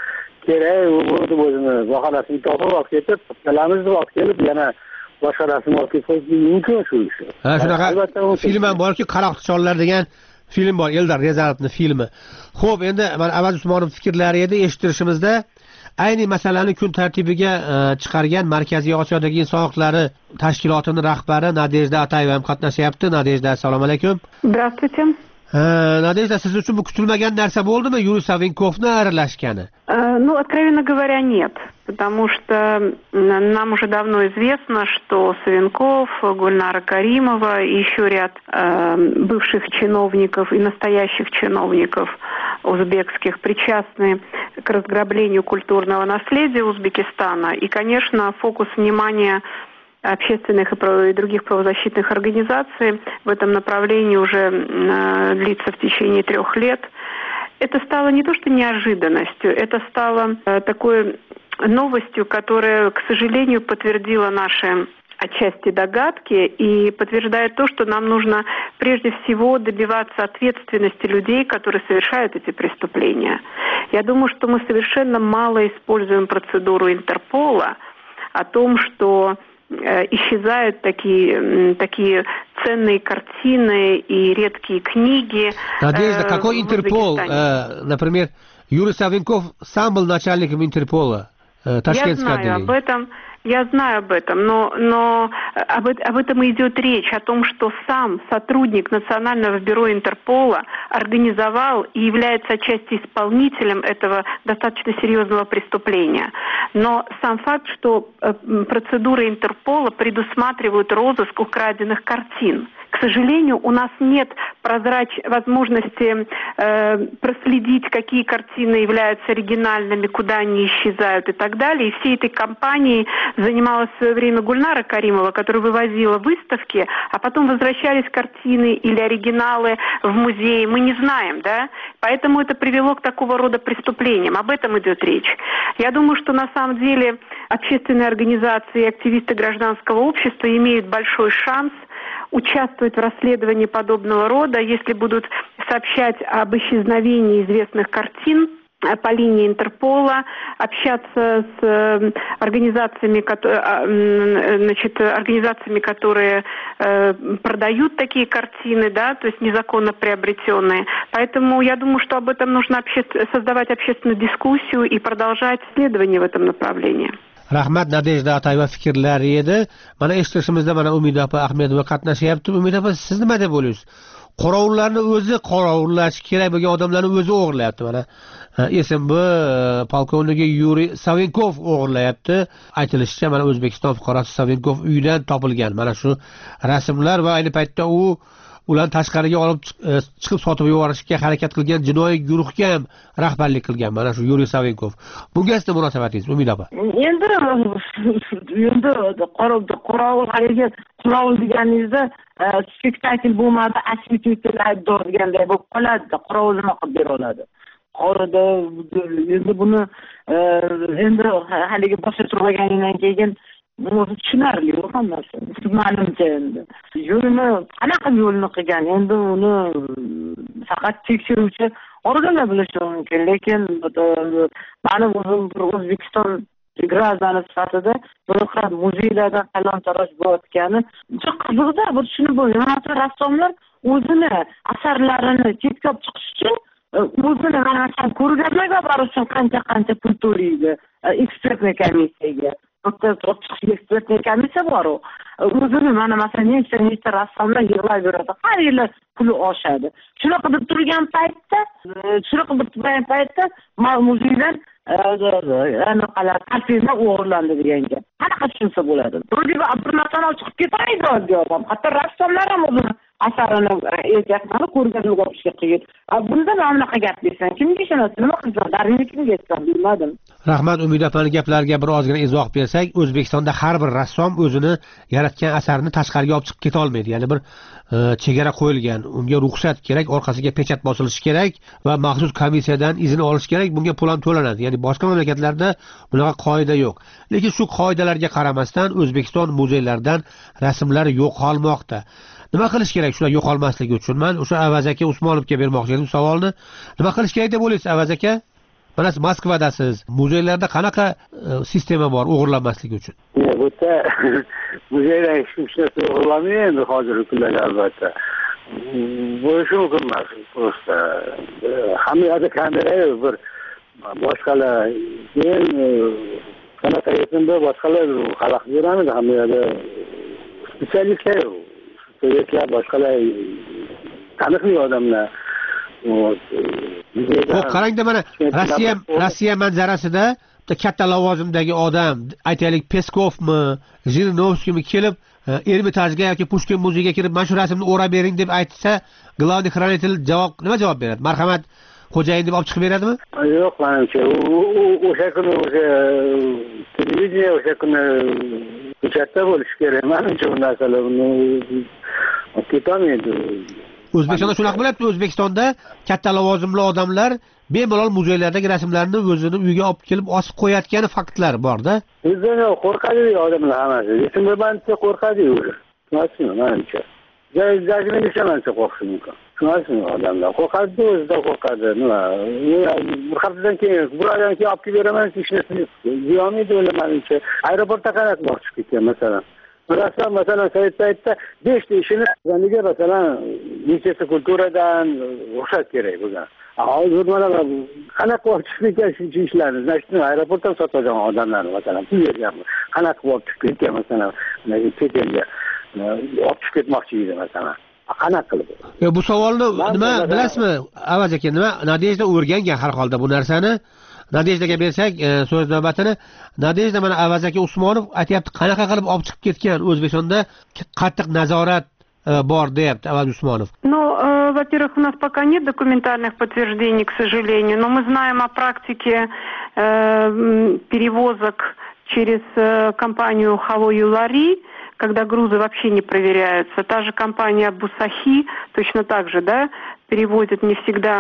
kerak bo'ldi o'zini bahonasini topib olib ketib, qalamizni olib kelib yana boshqa rasm olib ketish mumkin shu ish. Ha, shunaqa film ham borki, Qaroqchi chollar degan film bor, Eldar Rizalovning filmi. Xo'p, endi mana Avaz Usmonov fikrlari edi eshittirishimizda ayni masalani kun tartibiga chiqargan Markaziy Osiyodagi inson huquqlari tashkilotining rahbari Nadejda Atayeva ham qatnashyapti. Nadejda, assalomu alaykum. Здравствуйте. Nadejda, siz uchun bu kutilmagan narsa bo'ldimi, Yuriy Savinkovni aralashgani? Ну, откровенно говоря, нет. Потому что нам уже давно известно, что Савинков, Гульнара Каримова и еще ряд э, бывших чиновников и настоящих чиновников узбекских причастны к разграблению культурного наследия Узбекистана. И, конечно, фокус внимания общественных и других правозащитных организаций в этом направлении уже э, длится в течение трех лет. Это стало не то что неожиданностью, это стало э, такой новостью, которая, к сожалению, подтвердила наши отчасти догадки и подтверждает то, что нам нужно прежде всего добиваться ответственности людей, которые совершают эти преступления. Я думаю, что мы совершенно мало используем процедуру Интерпола о том, что исчезают такие, такие ценные картины и редкие книги. Надежда, э, какой Интерпол? Э, например, Юрий Савинков сам был начальником Интерпола. Э, Я знаю об этом. Я знаю об этом, но, но об, об этом и идет речь, о том, что сам сотрудник Национального бюро Интерпола организовал и является отчасти исполнителем этого достаточно серьезного преступления. Но сам факт, что процедуры Интерпола предусматривают розыск украденных картин. К сожалению, у нас нет прозрач... возможности э, проследить, какие картины являются оригинальными, куда они исчезают и так далее. И всей этой кампанией занималась в свое время Гульнара Каримова, которая вывозила выставки, а потом возвращались картины или оригиналы в музеи. Мы не знаем, да? Поэтому это привело к такого рода преступлениям. Об этом идет речь. Я думаю, что на самом деле общественные организации и активисты гражданского общества имеют большой шанс участвовать в расследовании подобного рода, если будут сообщать об исчезновении известных картин по линии Интерпола, общаться с организациями, значит, организациями, которые э, продают такие картины, да, то есть незаконно приобретенные. Поэтому я думаю, что об этом нужно обще... создавать общественную дискуссию и продолжать исследования в этом направлении. Rahmat, Nadejda Atayeva fikrlari edi. Mana eshitishimizda mana Umid opa Ahmedova qatnashyapti. Umid opa, siz nima deb o'ylaysiz? Qorovullarni o'zi qorovullash kerak bo'lgan odamlarni o'zi o'g'irlayapti. Mana S M B polkovniki Yuriy Savinkov o'g'irlayapti. Aytilishicha, mana O'zbekiston fuqarosi Savinkov uyidan topilgan. Mana shu rasmlar va ayni paytda u ularni tashqariga olib chiqib sotib yuborishga harakat qilgan jinoiy guruhga ham rahbarlik qilgan mana shu Yuriy Savinkov. Bunga sizning munosabatingiz, Umid opa? Endi endi qorovul haliga qorovul deganingizda spektakl bo'lmadi, asvetитель aybdor deganday bo'lib qoladi. Qorovul nima qilib bera oladi? Qorida endi buni endi haliga boshqa turmaganidan keyin tushunarli hammasi. Ma'lumcha endi yo'lni qanaqa yo'lni qilgan, endi uni faqat tekshiruvchi organlar bilishi mumkin. Lekin ma'lum O'zbekiston grazani sifatida biror muzeylarda qalon taroj bo'layotgani juda qiziqda. Bir shuni bo'ladi, rassomlar o'zini asarlarini chetkab chiqish uchun o'zini mana ko'rgazmaga borish uchun qancha qancha pul to'laydi ekspertniy komissiyaga. Ekspertniy komissiya bor. O'zini mana masalan nechta nechta rassomlar yig'layveradi. Har yili puli oshadi. Shunaqa qilib turgan paytda, shunaqa qilib turgan paytda muzeylar anaqalar kartina o'g'irlandi degan gap qanaqa tushunsa bo'ladi? Vроде бы bir narsani olib chiqib ketmaydi oddiy odam. Hatto rassomlar ham o'zini asarini erkaklarni ko'rgazma olishga qiyin. Bunda mana bunaqa gap deysan, kimga ishonadi? Nima qilsan? Darini kimga aytsan bilmadim. Rahmat, Umida opaning gaplariga bir ozgina izoh bersak, O'zbekistonda har bir rassom o'zini yaratgan asarini tashqariga olib chiqib keta olmaydi. Ya'ni bir e, chegara qo'yilgan, unga ruxsat kerak, orqasiga pechat bosilishi kerak va maxsus komissiyadan izn olish kerak, bunga pul ham to'lanadi. Ya'ni boshqa mamlakatlarda bunaqa qoida yo'q. Lekin shu qoidalarga qaramasdan O'zbekiston muzeylaridan rasmlar yo'qolmoqda. Nima qilish kerak shular yo'qolmasligi uchun? Men o'sha Avaz aka Usmonovga bermoqchi edim savolni. Nima qilish kerak deb o'ylaysiz Avaz aka? Mana siz Moskvadasiz. Muzeylarda qanaqa e, sistema bor o'g'irlanmasligi uchun? Bu yerda muzeyda hech kim o'g'irlamaydi endi hozirgi kunlarda albatta. Bo'lishi mumkin emas. Prosta hamma yerda kamera bir boshqalar keyin qanaqa etimda boshqalar xalaqit beramiz hamma yerda specialistlar yo'q. boshqalar taniqli odamlar. Xo'p, qarangda mana Rossiya Rossiya manzarasida katta lavozimdagi odam, aytaylik Peskovmi, Zhirinovskiymi kelib Ermitajga yoki Pushkin muzeyiga kirib, "Mana shu rasmni o'rab bering" deb aytsa, главный хранитель javob nima javob beradi? Marhamat, xo'jayin deb olib chiqib beradimi? Yo'q, menimcha o'sha kuni o'sha televideniya o'sha kuni hujjatda bo'lishi kerak. Menimcha bu narsalar ketolmaydi. O'zbekistonda shunaqa bo'lyapti. O'zbekistonda katta lavozimli odamlar bemalol muzeylardagi rasmlarni o'zini uyiga olib kelib osib qo'yayotgani faktlari bor-da. Bizdan qo'rqadi odamlar hammasi. Lekin menimcha qo'rqadi o'zi. Tushunasizmi? Menimcha. Jajini ishlamancha qo'rqishi mumkin. Tushunasizmi odamlar? Qo'rqadi, o'zidan qo'rqadi. Nima? Bir haftadan keyin buradan keyin olib kelib beraman, ishni ziyoniydi o'ylamanimcha. Aeroportda qanaqa borib chiqib ketgan masalan. Rassom masalan sayt saytda beshta ishini qilganiga masalan Ministrlik kulturadan ruxsat kerak bo'lgan. Hozir mana qanaqa olib chiqib ketgan shuncha ishlarni, значит, aeroportdan sotadigan odamlarni masalan pul berganmi? Qanaqa olib chiqib ketgan masalan, chet elga olib chiqib ketmoqchi edi masalan. Qanaqa qilib? Yo, bu savolni nima bilasizmi? Avaz aka, nima Nadejda o'rgangan har holda bu narsani. Nadejdaga bersak, e, so'z navbatini, Nadejda mana Avaz aka Usmonov aytayapti, qanaqa qilib olib chiqib ketgan O'zbekistonda qattiq nazorat e, bor deyapti Avaz Usmonov. Ну, э, во-первых, у нас пока нет документальных подтверждений, к сожалению, но мы знаем о практике э, перевозок через э, компанию Хаво Юлари, когда грузы вообще не проверяются. Та же компания Бусахи точно так же, да, перевозит не всегда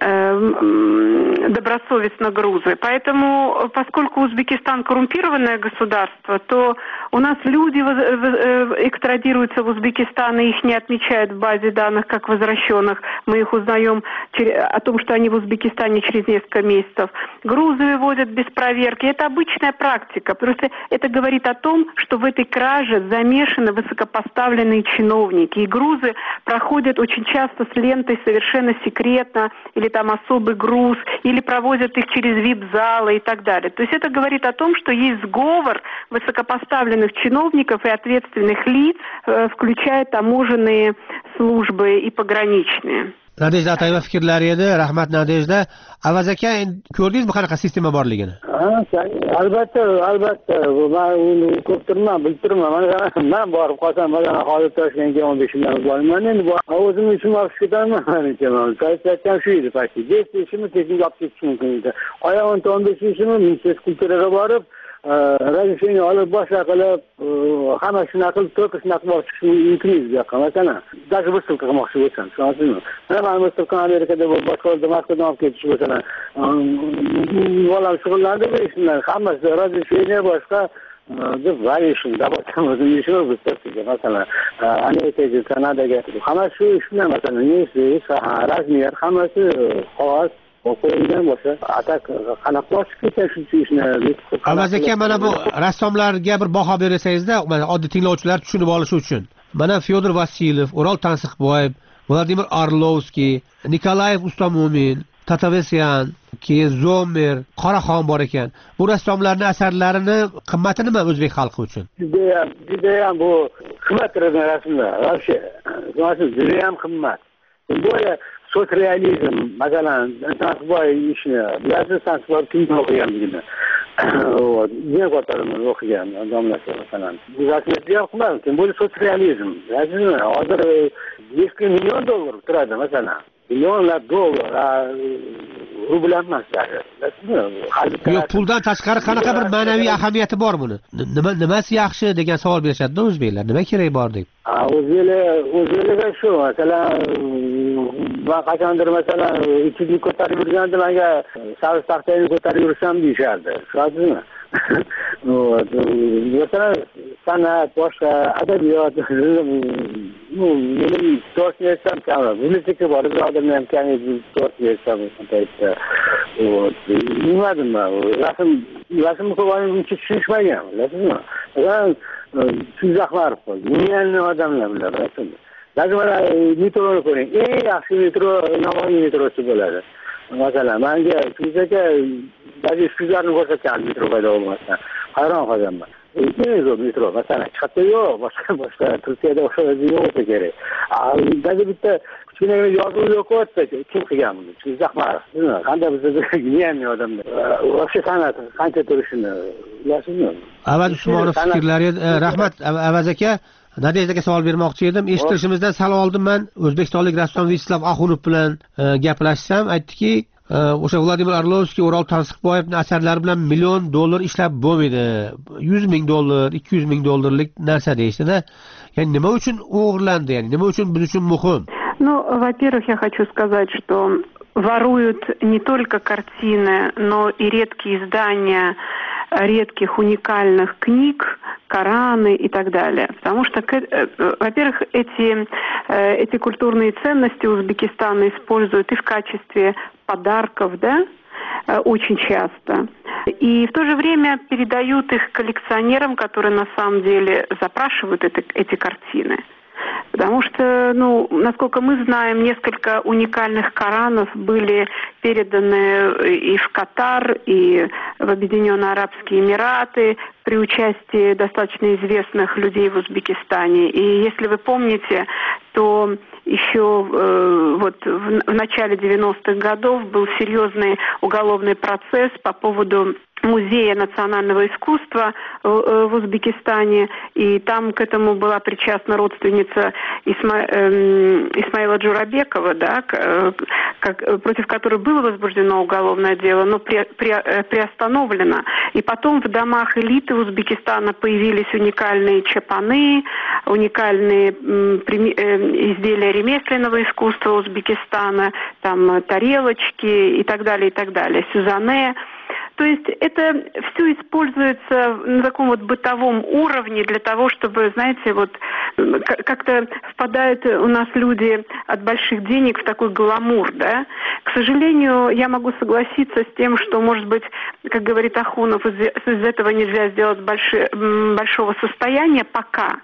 э, добросовестно грузы. Поэтому, поскольку Узбекистан коррумпированное государство, то у нас люди экстрадируются в Узбекистан, и их не отмечают в базе данных как возвращенных. Мы их узнаем о том, что они в Узбекистане через несколько месяцев. Грузы вывозят без проверки. Это обычная практика. Просто это говорит о том, что в этой краже замешаны высокопоставленные чиновники. И грузы проходят очень часто с лентой совершенно секретно, или там особый груз, или провозят их через вип-залы и так далее. То есть это говорит о том, что есть сговор высокопоставленных чиновников и ответственных лиц, включая таможенные службы и пограничные. Nadejda Atayeva fikrlari edi. Rahmat Nadejda. Avaz aka, ko'rdingizmi qanaqa sistema borligini? Ha, albatta, albatta. Men uni ko'p turman, bilib turman. Men borib qolsam, mana hozir Toshkentga o'n besh kundan borman. Endi o'zim ishim olib ketaman. Men saytdan shu edi pasti. besh ishimni tekin olib ketish mumkin edi. Oyog'im o'n besh ishimni Ministrlik kulturaga borib, razрешение olib boshqa qilib, hamma shuni qilib, to'kis naqd olib chiqish mumkin edi bu yoqqa. Masalan, даже выставка qilmoqchi bo'lsam, tushunasizmi? Mana выставка Amerikada boshqa Moskvadan olib ketish bo'lsa, bolam shug'ullanadi bu ishlar. Hammasi razрешение boshqa deb variation dabotam o'zim ishim выставка. Masalan, Amerikaga, Kanadaga, hammasi shu ishlar, masalan, neyse, razmer, hammasi xos qo'yilgan bo'lsa, atak qanaqa ochib ketgan shuncha ishni. Avaz aka, mana bu rassomlarga bir baho bersangizda, mana oddiy tinglovchilar tushunib olishi uchun. Mana Fyodor Vasilyev, O'rol Tansiqboyev, Vladimir Orlovskiy, Nikolayev Ustamo'min, Tatavesyan, keyin Zomer, Qoraxon bor ekan. Bu rassomlarning asarlarini qimmati nima o'zbek xalqi uchun? Juda juda ham bu qimmat rasmlar. Вообще, juda ham qimmat. Tем более sotsrealizm, masalan, Tansiboy ishini bilasiz, Tansiboy kimni o'qiganligini. Вот. Не ko'tarilmadi o'qigan odamlar masalan. Bu rasmiyatga yoqmadi. Tем более sotsrealizm. Bilasizmi? Hozir yuz million dollar turadi masalan. Millionlab dollar, rubl emas. Yo'q, puldan tashqari qanaqa bir ma'naviy ahamiyati bor buni? Nima nimasi yaxshi degan savol berishadi-da o'zbeklar. Nima kerak bor deb? O'zbeklar, o'zbeklar shu, masalan, va qachondir masalan ichkilik ko'tarib yurganda menga savs taxtayni ko'tarib yursam deyishardi. Tushundingizmi? Masalan, san'at, boshqa adabiyot, ну, meni to'rtniyetsam kamroq. Bilisizki, bor bir odamni ham kam to'rtniyetsam paytda. Вот. Bilmadim men. Rasm, rasm ko'rganim uncha tushunishmagan, bilasizmi? Masalan, Chizaqlarov qo'ydi. Million odamlar bilan rasm. Даже mana metroni ko'ring. Eng yaxshi metro Navoiy metrosi bo'ladi. Masalan, menga shunchaki ba'zi ishchilarni ko'rsatgan metro paydo bo'lmasdan hayron qolganman. Eng zo'r metro, masalan, katta yo'q, boshqa boshqa Turkiyada o'xshagan yo'q kerak. Ba'zi bitta kichkinagina yozuv yo'q-ku, kim qilgan buni? Chizaqlarov. Qanday bizda million odamlar. O'sha san'at qancha turishini bilasizmi? Avaz Usmonov fikrlari, rahmat Avaz aka. Nadejdaga savol bermoqchi edim. Eshittirishimizdan sal oldin men o'zbekistonlik rassom Vyacheslav Axunov bilan gaplashsam, aytdiki, o'sha Vladimir Orlovskiy, O'rol Tansiqboyevning asarlari bilan million dollar ishlab bo'lmaydi. yuz ming dollar, ikki yuz ming dollarlik narsa deyishdi-da. Ya'ni nima uchun o'g'irlandi, ya'ni nima uchun biz uchun muhim? Ну, во-первых, я хочу сказать, что воруют не только картины, но и редкие издания редких уникальных книг, Кораны и так далее. Потому что, во-первых, эти, эти культурные ценности Узбекистана используют и в качестве подарков, да, очень часто. И в то же время передают их коллекционерам, которые на самом деле запрашивают это, эти картины. Потому что, ну, насколько мы знаем, несколько уникальных Коранов были переданы и в Катар, и в Объединенные Арабские Эмираты при участии достаточно известных людей в Узбекистане. И если вы помните, то еще э, вот в, в начале девяностых годов был серьезный уголовный процесс по поводу Музея национального искусства в, в Узбекистане, и там к этому была причастна родственница Исма, э, Исмаила Джурабекова, да, как, против которой было возбуждено уголовное дело, но при, при, приостановлено. И потом в домах элиты Узбекистана появились уникальные чапаны, уникальные э, э, изделия ремесленного искусства Узбекистана, там тарелочки и так далее, и так далее, сюзанне. То есть это все используется на таком вот бытовом уровне для того, чтобы, знаете, вот как-то впадают у нас люди от больших денег в такой гламур, да. К сожалению, я могу согласиться с тем, что, может быть, как говорит Ахунов, из, из этого нельзя сделать больши, большого состояния пока.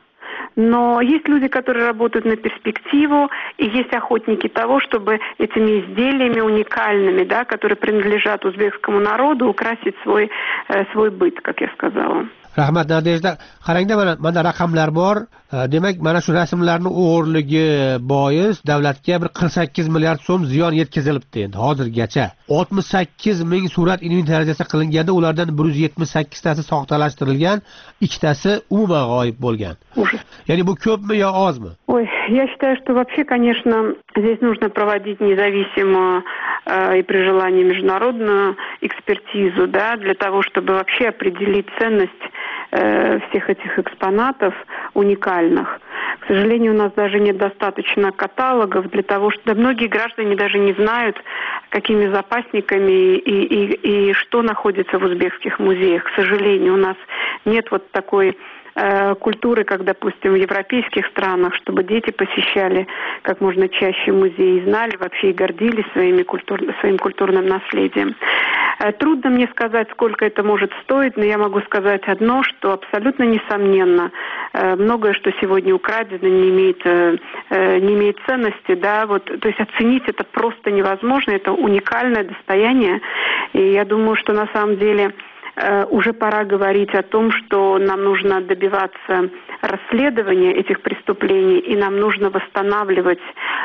Но есть люди, которые работают на перспективу, и есть охотники того, чтобы этими изделиями уникальными, да, которые принадлежат узбекскому народу, украсить свой, э, свой быт, как я сказала. Rahmat Nadejda, qarangda mana mana raqamlar bor. Demak, mana shu rasmlarning o'g'irligi bois davlatga bir qirq sakkiz milliard so'm ziyon yetkazilibdi endi hozirgacha. oltmish sakkiz ming surat inventarizatsiya qilinganda, ulardan bir yuz yetmish sakkiz tasi soxtalashtirilgan, ikkitasi umuman g'oyib bo'lgan. Ya'ni bu ko'pmi yo ozmi? Ой, я считаю, что вообще, конечно, здесь нужно проводить независимую э, и при желании международную экспертизу, да, для того, чтобы вообще определить ценность э, всех этих экспонатов уникальных. К сожалению, у нас даже нет достаточно каталогов для того, что да, многие граждане даже не знают, какими запасниками и, и, и что находится в узбекских музеях. К сожалению, у нас нет вот такой культуры, как, допустим, в европейских странах, чтобы дети посещали как можно чаще музеи, знали вообще и гордились своими культур... своим культурным наследием. Трудно мне сказать, сколько это может стоить, но я могу сказать одно, что абсолютно несомненно, многое, что сегодня украдено, не имеет, не имеет ценности, да, вот, то есть оценить это просто невозможно, это уникальное достояние, и я думаю, что на самом деле уже пора говорить о том, что нам нужно добиваться расследования этих преступлений, и нам нужно восстанавливать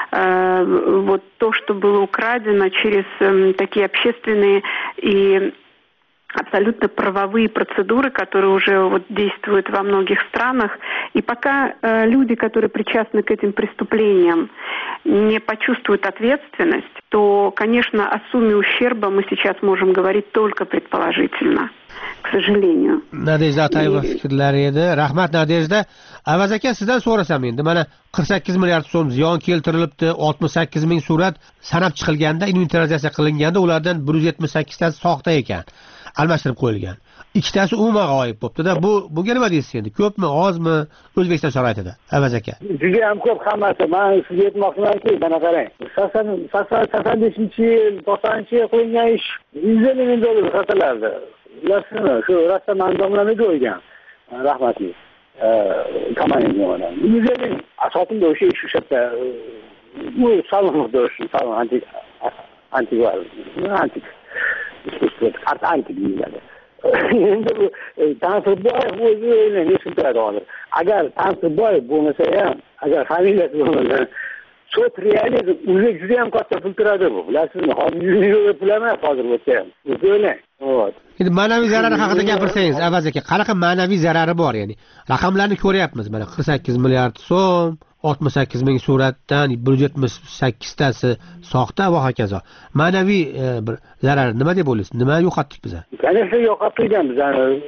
вот то, что было украдено, через такие общественные и абсолютно правовые процедуры, которые уже вот действуют во многих странах. И пока э, люди, которые причастны к этим преступлениям, не почувствуют ответственность, то, конечно, о сумме ущерба мы сейчас можем говорить только предположительно, к сожалению. Nadejda Atayeva fikrlari edi. Rahmat Nadejda. Avaz aka, sizdan so'rasam endi, mana qirq sakkiz milliard so'm ziyon keltirilibdi, oltmish sakkiz ming surat sanab chiqilganda, inventarizatsiya qilinganda ulardan bir yuz yetmish sakkiztasi soxta ekan, almashtirib qo'yilgan. Ikkitasi umuman g'oyib bo'libdi-da. Bu bunga nima deysiz endi? Ko'pmi, ozmi O'zbekiston sharoitida? Avaz aka. Juda ham ko'p hammasi. Men sizga aytmoqchimanki, mana qarang. sakson beshinchi yil, to'qsoninchi yil qilingan ish yuz ellik ming dollar sotilardi. Ularni shu rassam andomlanib qo'ygan. Rahmatli. Kamaniyni ona. yuz ellik asosan o'sha ish o'sha bu salon do'sh, salon antik antikvar. Antik. Art antik deyiladi. Endi bu Tansiboyev o'zi o'ylaydi, tushuntiradi hozir. Agar Tansiboyev bo'lmasa ham, agar familiyasi bo'lmasa, sot realizm o'zi juda ham katta pul turadi bu. Bilasizmi? Hozir yuz ming dollar pul emas hozir bo'lsa ham. O'zi o'ylang. Endi ma'naviy zarari haqida gapirsangiz, Avaz aka, qanaqa ma'naviy zarari bor, ya'ni raqamlarni ko'ryapmiz. Mana qirq sakkiz milliard so'm, oltmish sakkiz ming suratdan bir yuz yetmish sakkiztasi soxta va hokazo. Ma'naviy bir zarari nima deb o'ylaysiz? Nima yo'qotdik biz? Конечно, yo'qotgan biz.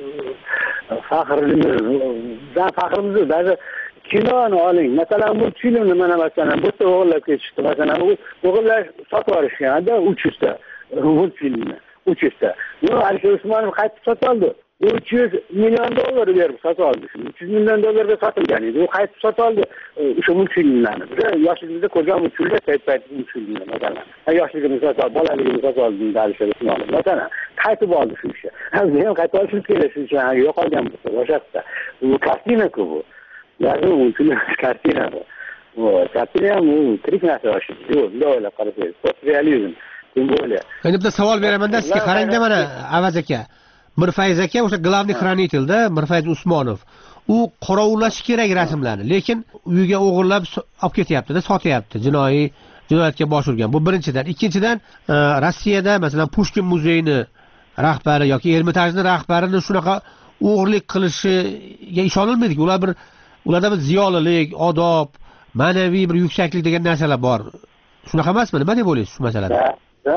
Faxrimiz, bizning faxrimiz, ba'zi kinoni oling. Masalan, bu filmni mana masalan, bu o'g'irlab ketishdi. Masalan, u o'g'irlar sotib olishgan-da uch yuz ta bu filmni. uch yuz ta. Buni Alisher Usmonov qaytib sotib oldi. uch yuz million dollar berib sotib oldi. uch yuz million dollarga sotilgan edi. U qaytib sotib oldi o'sha multfilmlarni. Biz yoshligimizda ko'rgan multfilmlar payt-payt multfilmlar masalan. Yoshligimizda sotib, bolaligimizda sotib oldi Alisher Usmonov. Masalan, qaytib oldi shu ishni. Hozir ham qaytib olish kerak shu ishni yo'qolgan bo'lsa, boshqa. Bu kartina-ku bu. Ya'ni multfilm kartina bu. Bu kartina ham tirik narsa yo'q. Yo'q, o'ylab qarasangiz, realizm. Endi bitta savol beraman-da sizga. Qarang-da mana Avaz aka. Mirfayz aka o'sha главный хранитель-da, Mirfayz Usmonov. U qorovullashi kerak rasmlarni, lekin uyiga o'g'irlab olib ketyapti-da, sotyapti. Jinoiy jinoyatga bosh urgan. Bu birinchidan. Ikkinchidan, Rossiyada masalan Pushkin muzeyini rahbari yoki Ermitajning rahbarini shunaqa o'g'irlik qilishiga ishonilmaydi-ku. Ular bir ularda bir ziyolilik, odob, ma'naviy bir yuksaklik degan narsalar bor. Shunaqa emasmi? Nima deb o'ylaysiz shu masalada? Ha,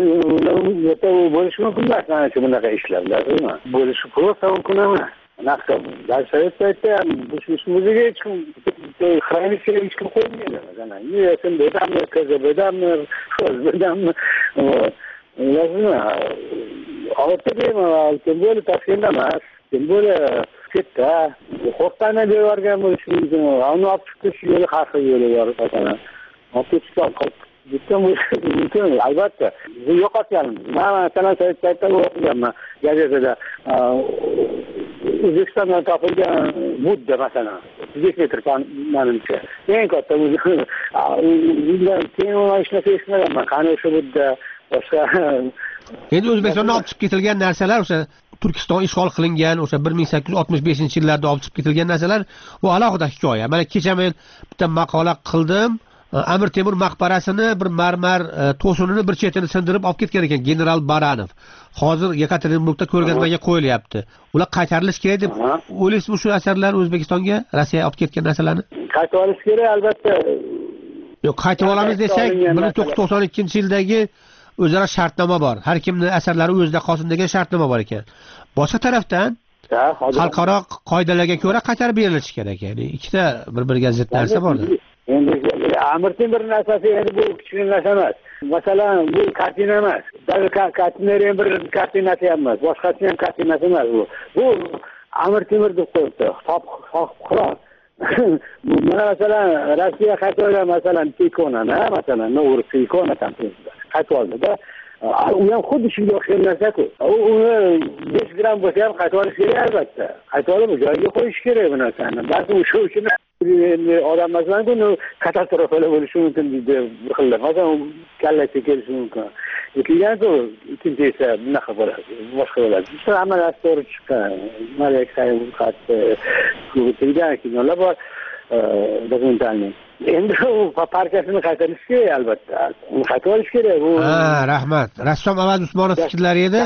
u bo'lishi mumkin emas, mana shu bunaqa ishlar, bilasizmi? Bo'lishi просто mumkin emas. Naqsa, sovet paytida ham bu muzeyga hech kim xranitga hech kim qo'ymaydi. Mana, yesin bedammi, ko'za bedammi, sho'z bedammi. Bilasizmi? Oltida kim bo'ldi Toshkentda emas, kim bo'ldi Ketda, Xo'rtana deb yuborgan bo'lishi mumkin. Uni olib chiqish yo'li har xil yo'li bor, masalan. Olib chiqib Bütün bütün albatta bu yo'qotganmiz. Men masalan saytda o'qiganman gazetada O'zbekistondan topilgan Budda masalan besh metr manimcha. Eng katta bundan keyin ona ishlab eshitmaganman. Qani o'sha Budda boshqa. Endi O'zbekistondan olib chiqib ketilgan narsalar o'sha Turkiston ishg'ol qilingan o'sha bir ming sakkiz yuz oltmish beshinchi yillarda olib chiqib ketilgan narsalar bu alohida hikoya. Mana kecha men bitta maqola qildim. Amir Temur maqbarasini bir marmar to'sinini bir chetini sindirib olib ketgan ekan general Baranov. Hozir Yekaterinburgda ko'rgazmaga qo'yilyapti. Ular qaytarilishi kerak deb o'ylaysizmi shu asarlar O'zbekistonga, Rossiyaga olib ketgan narsalarni? Qaytarib olish kerak albatta. Yo'q, qaytarib olamiz desak, bir ming to'qqiz yuz to'qson ikkinchi yildagi o'zaro shartnoma bor. Har kimning asarlari o'zida qolsin degan shartnoma bor ekan. Boshqa tarafdan xalqaro qoidalarga ko'ra qaytarib berilishi kerak. Ya'ni ikkita bir-biriga zid narsa borda. Endi Amir Temurning asasi endi bu kichkina narsa emas. Masalan, bu kartina emas. Ba'zi kartinalar bir kartinasi ham emas, boshqasi ham kartinasi emas bu. Bu Amir Temur deb qo'yibdi. Xo'p, mana masalan Rossiya qaytargan masalan ikonani, masalan Novruz ikona kompleksida qaytib oldi-da. U ham xuddi shunga o'xshagan narsa-ku. Uni besh gram bo'lsa ham qaytib olish kerak albatta. Qaytib olib joyiga qo'yish kerak bu narsani. Balki o'sha uchun odam masalan katastrofalar bo'lishi mumkin deydi bir xillar. Masalan, kallasi kelishi mumkin. aytilgan-ku, ikkinchi esa bunaqa bo'ladi, boshqa bo'ladi. Shu amaliyot to'g'ri chiqqan. Malak Sayyid xatti ko'rgan kinolar bor, dokumentalniy. Endi u partiyasini qaytarish kerak albatta. Uni qaytarish kerak. Bu ha, rahmat. Rassom Avaz Usmonov fikrlari edi.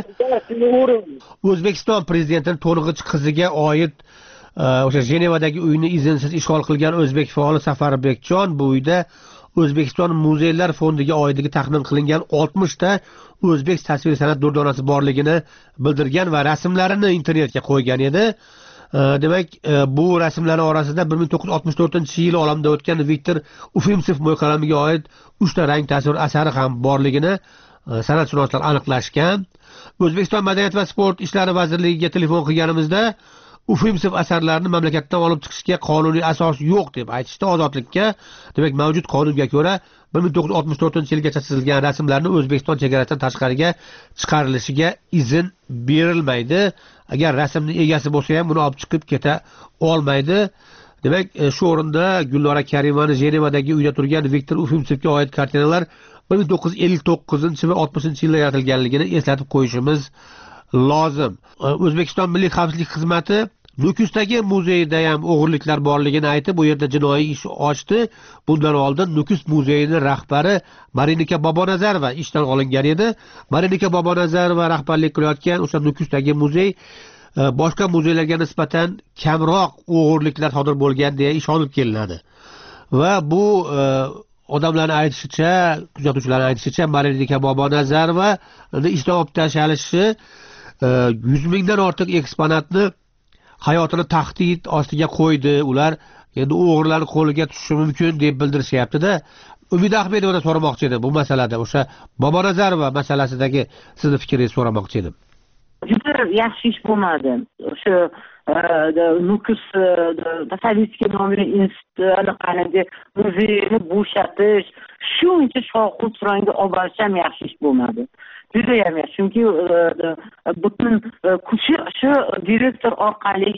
O'zbekiston prezidentining to'ng'ich qiziga oid o'sha Jenevadagi uyni izinsiz ishg'ol qilgan o'zbek faoli Safarbekjon bu uyda O'zbekiston Muzeylar fondiga oidligi taxmin qilingan oltmish ta o'zbek tasviriy san'at durdonasi borligini bildirgan va rasmlarini internetga qo'ygan edi. Demak, bu rasmlar orasida bir ming to'qqiz yuz oltmish to'rtinchi yil olamda o'tgan Viktor Ufimtsev mo'yqalamiga oid uchta rang tasvir asari ham borligini san'atshunoslar aniqlashgan. O'zbekiston Madaniyat va sport ishlari vazirligiga telefon qilganimizda Ufimtsev asarlarini mamlakatdan olib chiqishga qonuniy asos yo'q deb aytishdi. Ozodlikka, demak, mavjud qonunga ko'ra bir ming to'qqiz yuz oltmish to'rtinchi yilgacha chizilgan rasmlarni O'zbekiston chegarasidan tashqariga chiqarilishiga izn berilmaydi. Agar rasmning egasi bo'lsa ham buni olib chiqib keta olmaydi. Demak, shu o'rinda Gulnora Karimani Jenevadagi uyda turgan Viktor Ufimtsevga oid kartinalar bir ming to'qqiz yuz ellik to'qqizinchi va oltmishinchi yilda yaratilganligini eslatib qo'yishimiz lozim. O'zbekiston Milliy xavfsizlik xizmati Nukusdagi muzeyda ham o'g'irliklar borligini aytib, bu yerda jinoiy ish ochdi. Bundan oldin Nukus muzeyining rahbari Marinika Bobonazarova ishdan olingan edi. Marinika Bobonazarova rahbarlik qilayotgan o'sha Nukusdagi muzey boshqa muzeylarga nisbatan kamroq o'g'irliklar sodir bo'lgan deya ish olib kelinadi. Va bu odamlarning aytishicha, kuzatuvchilarning aytishicha, Marinika Bobonazarova ishdan olib tashlanishi yuz mingdan ortiq eksponatni hayotini tahdid ostiga qo'ydi. Ular endi o'g'rilarning qo'liga tushishi mumkin deb bildirishyapti-da. Umid Ahmedovadan so'ramoqchi edim bu masalada, o'sha Bobonazarova masalasidagi sizni fikringizni so'ramoqchi edim. Juda yaxshi ish bo'lmadi. O'sha Nukus Sovetskiy nomli institutni muzeyni bo'shatish, shuncha shovqin suronga olib borish ham yaxshi ish bo'lmadi. Juda ham yaxshi, chunki butun kuchi shu direktor orqali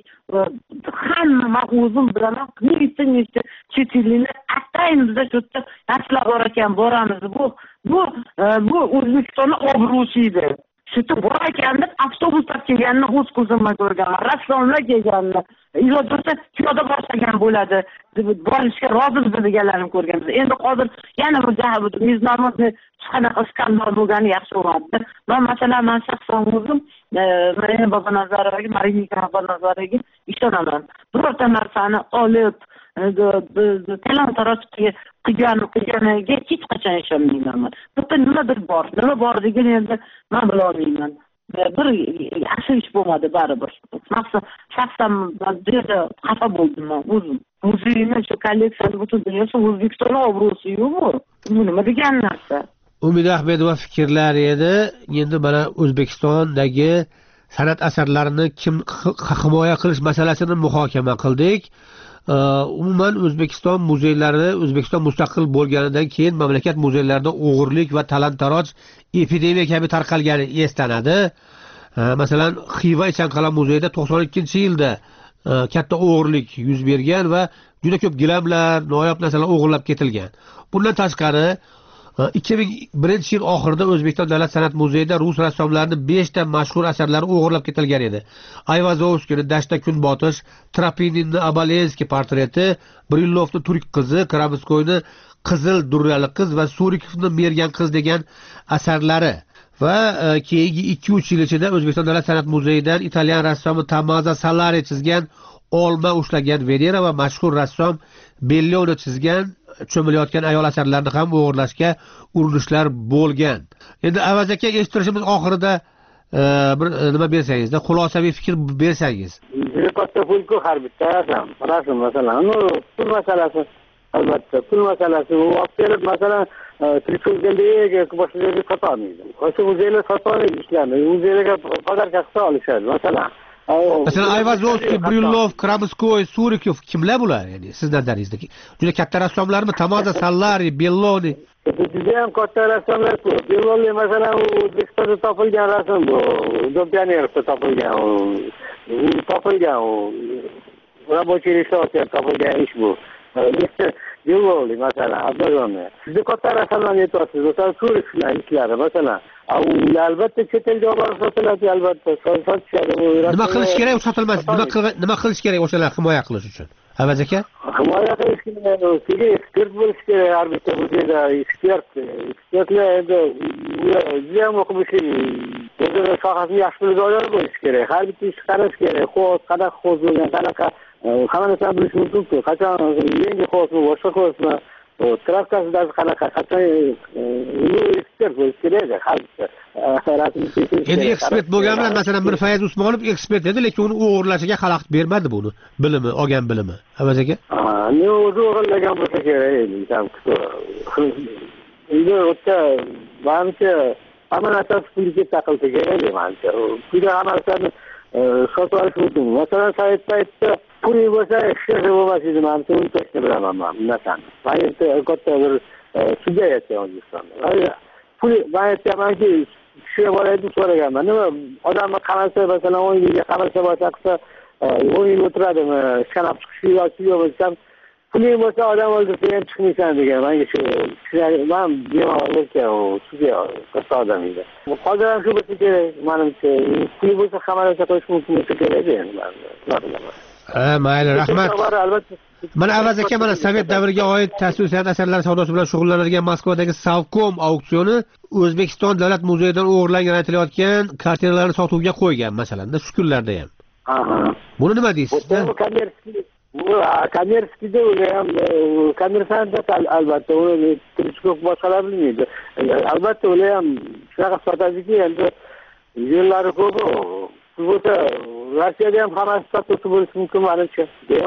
hamma men o'zim bilaman, nechta nechta chet elliklar atayin bizda shu yerda narsalar bor ekan, boramiz. Bu bu bu O'zbekistonning obro'si edi. Shu yerda bor ekan deb avtobuslar kelganini o'z ko'zim bilan ko'rganman. Rassomlar kelganini, iloji bo'lsa piyoda boshlagan bo'ladi. Borishga rozimiz deganlarni ko'rganmiz. Endi hozir yana bir me'yorni qanaqa skandal bo'lgani yaxshi bo'ladi. Men masalan, men shaxsan o'zim Marinika Bobonazarovaga, Marinika Bobonazarovaga ishonaman. Birorta narsani olib talon-taroj qilgan qilganiga hech qachon ishonmayman. Bitta nimadir bor, nima borligini endi men bila olmayman. Bir yaxshi ish bo'lmadi baribir. Shaxsan juda xafa bo'ldim men o'zim. Muzeyni shu kolleksiyani butun dunyosi O'zbekistonning obro'si-yu bu. Bu nima degan narsa? Umid Ahmedova fikrlari edi. Endi mana O'zbekistondagi san'at asarlarini kim himoya qilish masalasini muhokama qildik. Umuman O'zbekiston muzeylari O'zbekiston mustaqil bo'lganidan keyin mamlakat muzeylarida o'g'irlik va talon-taroj epidemiya kabi tarqalgani eslanadi. Masalan, Xiva Ichanqal'a muzeyida to'qson ikkinchi yilda katta o'g'irlik yuz bergan va juda ko'p gilamlar, noyob narsalar o'g'irlab ketilgan. Bundan tashqari ikki ming birinchi yil oxirida O'zbekiston Davlat san'at muzeyida rus rassomlarining besh ta mashhur asarlari o'g'irlab ketilgan edi. Ayvazovskining Dashta kunbotish, Trapininning Abaleyskiy portreti, Brillovning Turk qizi, Kramskoyning Qizil durrali qiz va Surikovning Mergan qiz degan asarlari. Va keyingi ikki uch yil ichida O'zbekiston Davlat san'at muzeyidan italyan rassomi Tommaso Sallari chizgan olma ushlagan Venera va mashhur rassom Belloni chizgan cho'milayotgan ayol asarlarini ham o'g'irlashga urinishlar bo'lgan. Endi Avaz aka, eshittirishimiz oxirida bir nima bersangizda, xulosaviy fikr bersangiz. Juda katta pul-ku har bitta rasm, masalan, pul masalasi, albatta, pul masalasi. U olib masalan, Trifulgandagi boshqalarga sota olmaydi. O'sha muzeylar sota olmaydi ishlarni. Muzeylarga podarka qilsa olishadi, masalan. Masalan, Ayvazovskiy, Brillov, Kramskoy, Surikov kimlar bular? Ya'ni siz nazaringizdagi juda katta rassomlarmi? Tommaso Sallari, Belloni. Juda ham katta rassomlar-ku. Belloni masalan O'zbekistonda topilgan rasm bu. Do'pyanerovda topilgan. U topilgan u. Рабочий решение topilgan ish bu. Belloni masalan, Abdullomi. Juda katta rassomlar aytyapsiz. Masalan, Surikovlar ishlari masalan albatta chet elga olib borib sotiladi, albatta sotishadi. Nima qilish kerak u sotilmas? Nima nima qilish kerak o'shalar himoya qilish uchun? Avaz aka? Himoya qilish kerak, ekspert bo'lish kerak, har bitta muzeyda ekspert. Ekspertlar endi juda ham o'qib o'zini sohasini yaxshi bilgan bo'lish kerak. Har bitta ishni qarash kerak. Xo'p, qanaqa xo'p bo'lgan, qanaqa hamma narsani bilish mumkin-ku. Qachon yangi xo'pmi, boshqa xo'pmi, travkasida qanaqa, qachon ekspert bo'lish kerak. Har bitta endi ekspert bo'lgan bilan masalan bir Fayaz Usmonov ekspert edi, lekin uni o'g'irlashiga xalaqit bermadi buni, bilimi, olgan bilimi. Avaz aka? Ha, ne o'zi o'g'irlagan bo'lsa kerak edi, endi o'ta manimcha hamma narsa pulga taqilsa kerak, manimcha. Pulga hamma narsani sotib olish mumkin. Masalan, sayt paytda pul bo'lsa, hech bo'lmas edi, manimcha uni to'shni bilaman men bunaqani. Paytda katta bir sudya aytgan O'zbekistonda. Pul men aytganmanki, kishi boraydi so'raganman. Nima odamni qarasa, masalan, o'n yilga qarasa bo'lsa, o'n yil o'tiradimi, shanab chiqishi yoki yo'q desam, puling bo'lsa odam o'ldirsa ham chiqmaysan degan. Menga shu men bemalolga u sudya katta odam edi. Hozir ham shu bo'lsa kerak, menimcha. Puli bo'lsa hamma narsa qilish mumkin bo'lsa kerak endi. Ha, mayli, rahmat. Mana Avaz aka, mana Sovet davriga oid tasvir san'at asarlari savdosi bilan shug'ullanadigan Moskvadagi Savkom auksioni O'zbekiston davlat muzeyidan o'g'irlangan aytilayotgan kartinalarni sotuvga qo'ygan, masalan, shu kunlarda ham. Aha. Buni nima deysiz? Bu kommersiy, bu kommersiyda ham kommersant albatta, uni turishko'p boshqalar bilmaydi. Albatta ular ham shunaqa sotadiki, endi yo'llari ko'p. Bu Rossiyada ham hammasi sotuvchi bo'lishi mumkin menimcha.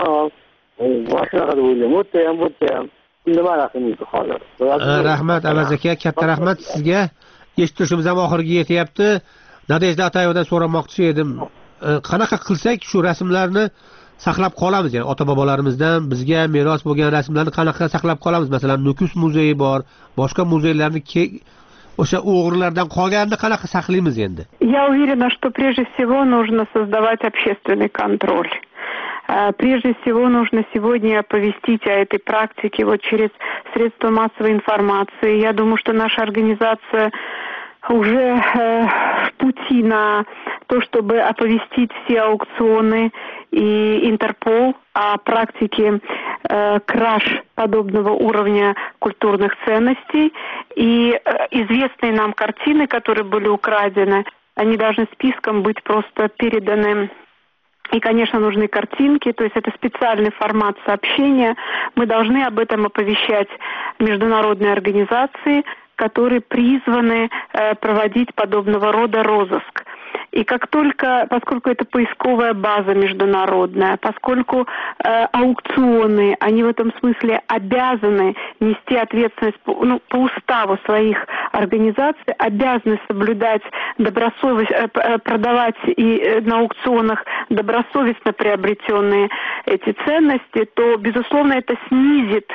Boshqa qilib o'ylayman. O'tda ham, o'tda ham. Nima raqamiydi hozir. Rahmat Avaz aka, katta rahmat sizga. Eshitishimiz ham oxiriga yetyapti. Nadejda Atayevadan so'ramoqchi edim. Qanaqa qilsak shu rasmlarni saqlab qolamiz, ya'ni ota-bobolarimizdan bizga meros bo'lgan rasmlarni qanaqa saqlab qolamiz? Masalan, Nukus muzeyi bor, boshqa muzeylarni o'sha o'g'rilardan qolganini qanaqa saqlaymiz endi? Я уверена, что прежде всего нужно создавать общественный контроль. Прежде всего нужно сегодня оповестить о этой практике вот через средства массовой информации. Я думаю, что наша организация уже э, в пути на то, чтобы оповестить все аукционы и Интерпол о практике э, краж подобного уровня культурных ценностей. И э, известные нам картины, которые были украдены, они должны списком быть просто переданы. И, конечно, нужны картинки, то есть это специальный формат сообщения. Мы должны об этом оповещать международные организации, которые призваны э, проводить подобного рода розыск. И как только, поскольку это поисковая база международная, поскольку э, аукционы, они в этом смысле обязаны нести ответственность по, ну, по уставу своих организаций, обязаны соблюдать добросовестность, э, продавать и э, на аукционах добросовестно приобретенные эти ценности, то, безусловно, это снизит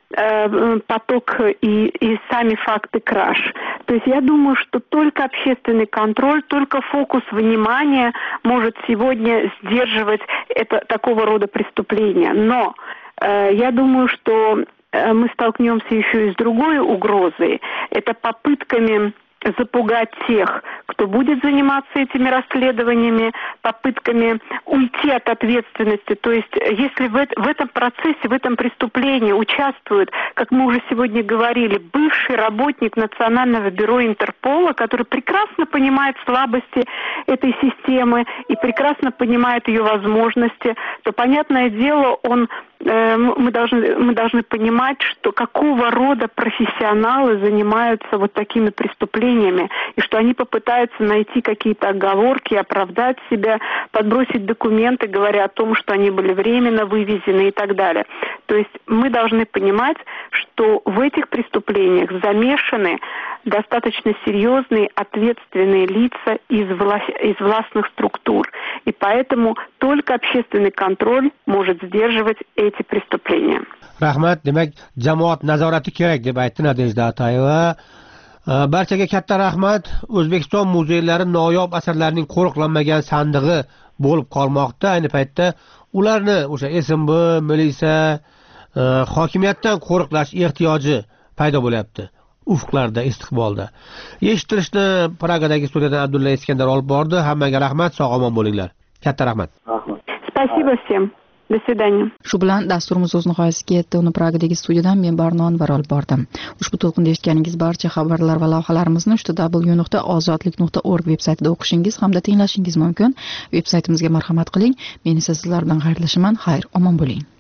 поток и, и сами факты краж. То есть я думаю, что только общественный контроль, только фокус внимания может сегодня сдерживать это, такого рода преступления. Но э, я думаю, что э, мы столкнемся еще и с другой угрозой. Это попытками запугать тех, кто будет заниматься этими расследованиями, попытками уйти от ответственности. То есть, если в, в этом процессе, в этом преступлении участвует, как мы уже сегодня говорили, бывший работник Национального бюро Интерпола, который прекрасно понимает слабости этой системы и прекрасно понимает ее возможности, то, понятное дело, он мы должны, мы должны понимать, что какого рода профессионалы занимаются вот такими преступлениями, и что они попытаются найти какие-то оговорки, оправдать себя, подбросить документы, говоря о том, что они были временно вывезены и так далее. То есть мы должны понимать, что в этих преступлениях замешаны достаточно серьезные ответственные лица из, власть, из властных структур. И поэтому только общественный контроль может сдерживать эти преступления. Rahmat, demak, jamoat nazorati kerak deb aytdi Nadejda Atayeva. Barchaga katta rahmat. O'zbekiston muzeylari noyob asarlarning qo'riqlanmagan sandig'i bo'lib qolmoqda. Ayni paytda ularni o'sha S M B, militsiya, hokimiyatdan qo'riqlash ehtiyoji paydo bo'lyapti. ufqlarda, istiqbolda. Eshittirishni Pragadagi studiyadan Abdulla Iskandar olib bordi. Hammaga rahmat, sog' omon bo'linglar. Katta rahmat. Rahmat. Спасибо всем. До свидания. Shu bilan dasturimiz o'z nihoyasiga yetdi. Uni Pragadagi studiyadan men Barno Anvar olib bordim. Ushbu to'lqinda eshitganingiz barcha xabarlar va lavhalarimizni w nuqta ozodlik nuqta org veb-saytida o'qishingiz hamda tinglashingiz mumkin. Veb-saytimizga marhamat qiling. Men esa sizlar bilan xayrlashaman. Xayr, omon bo'ling.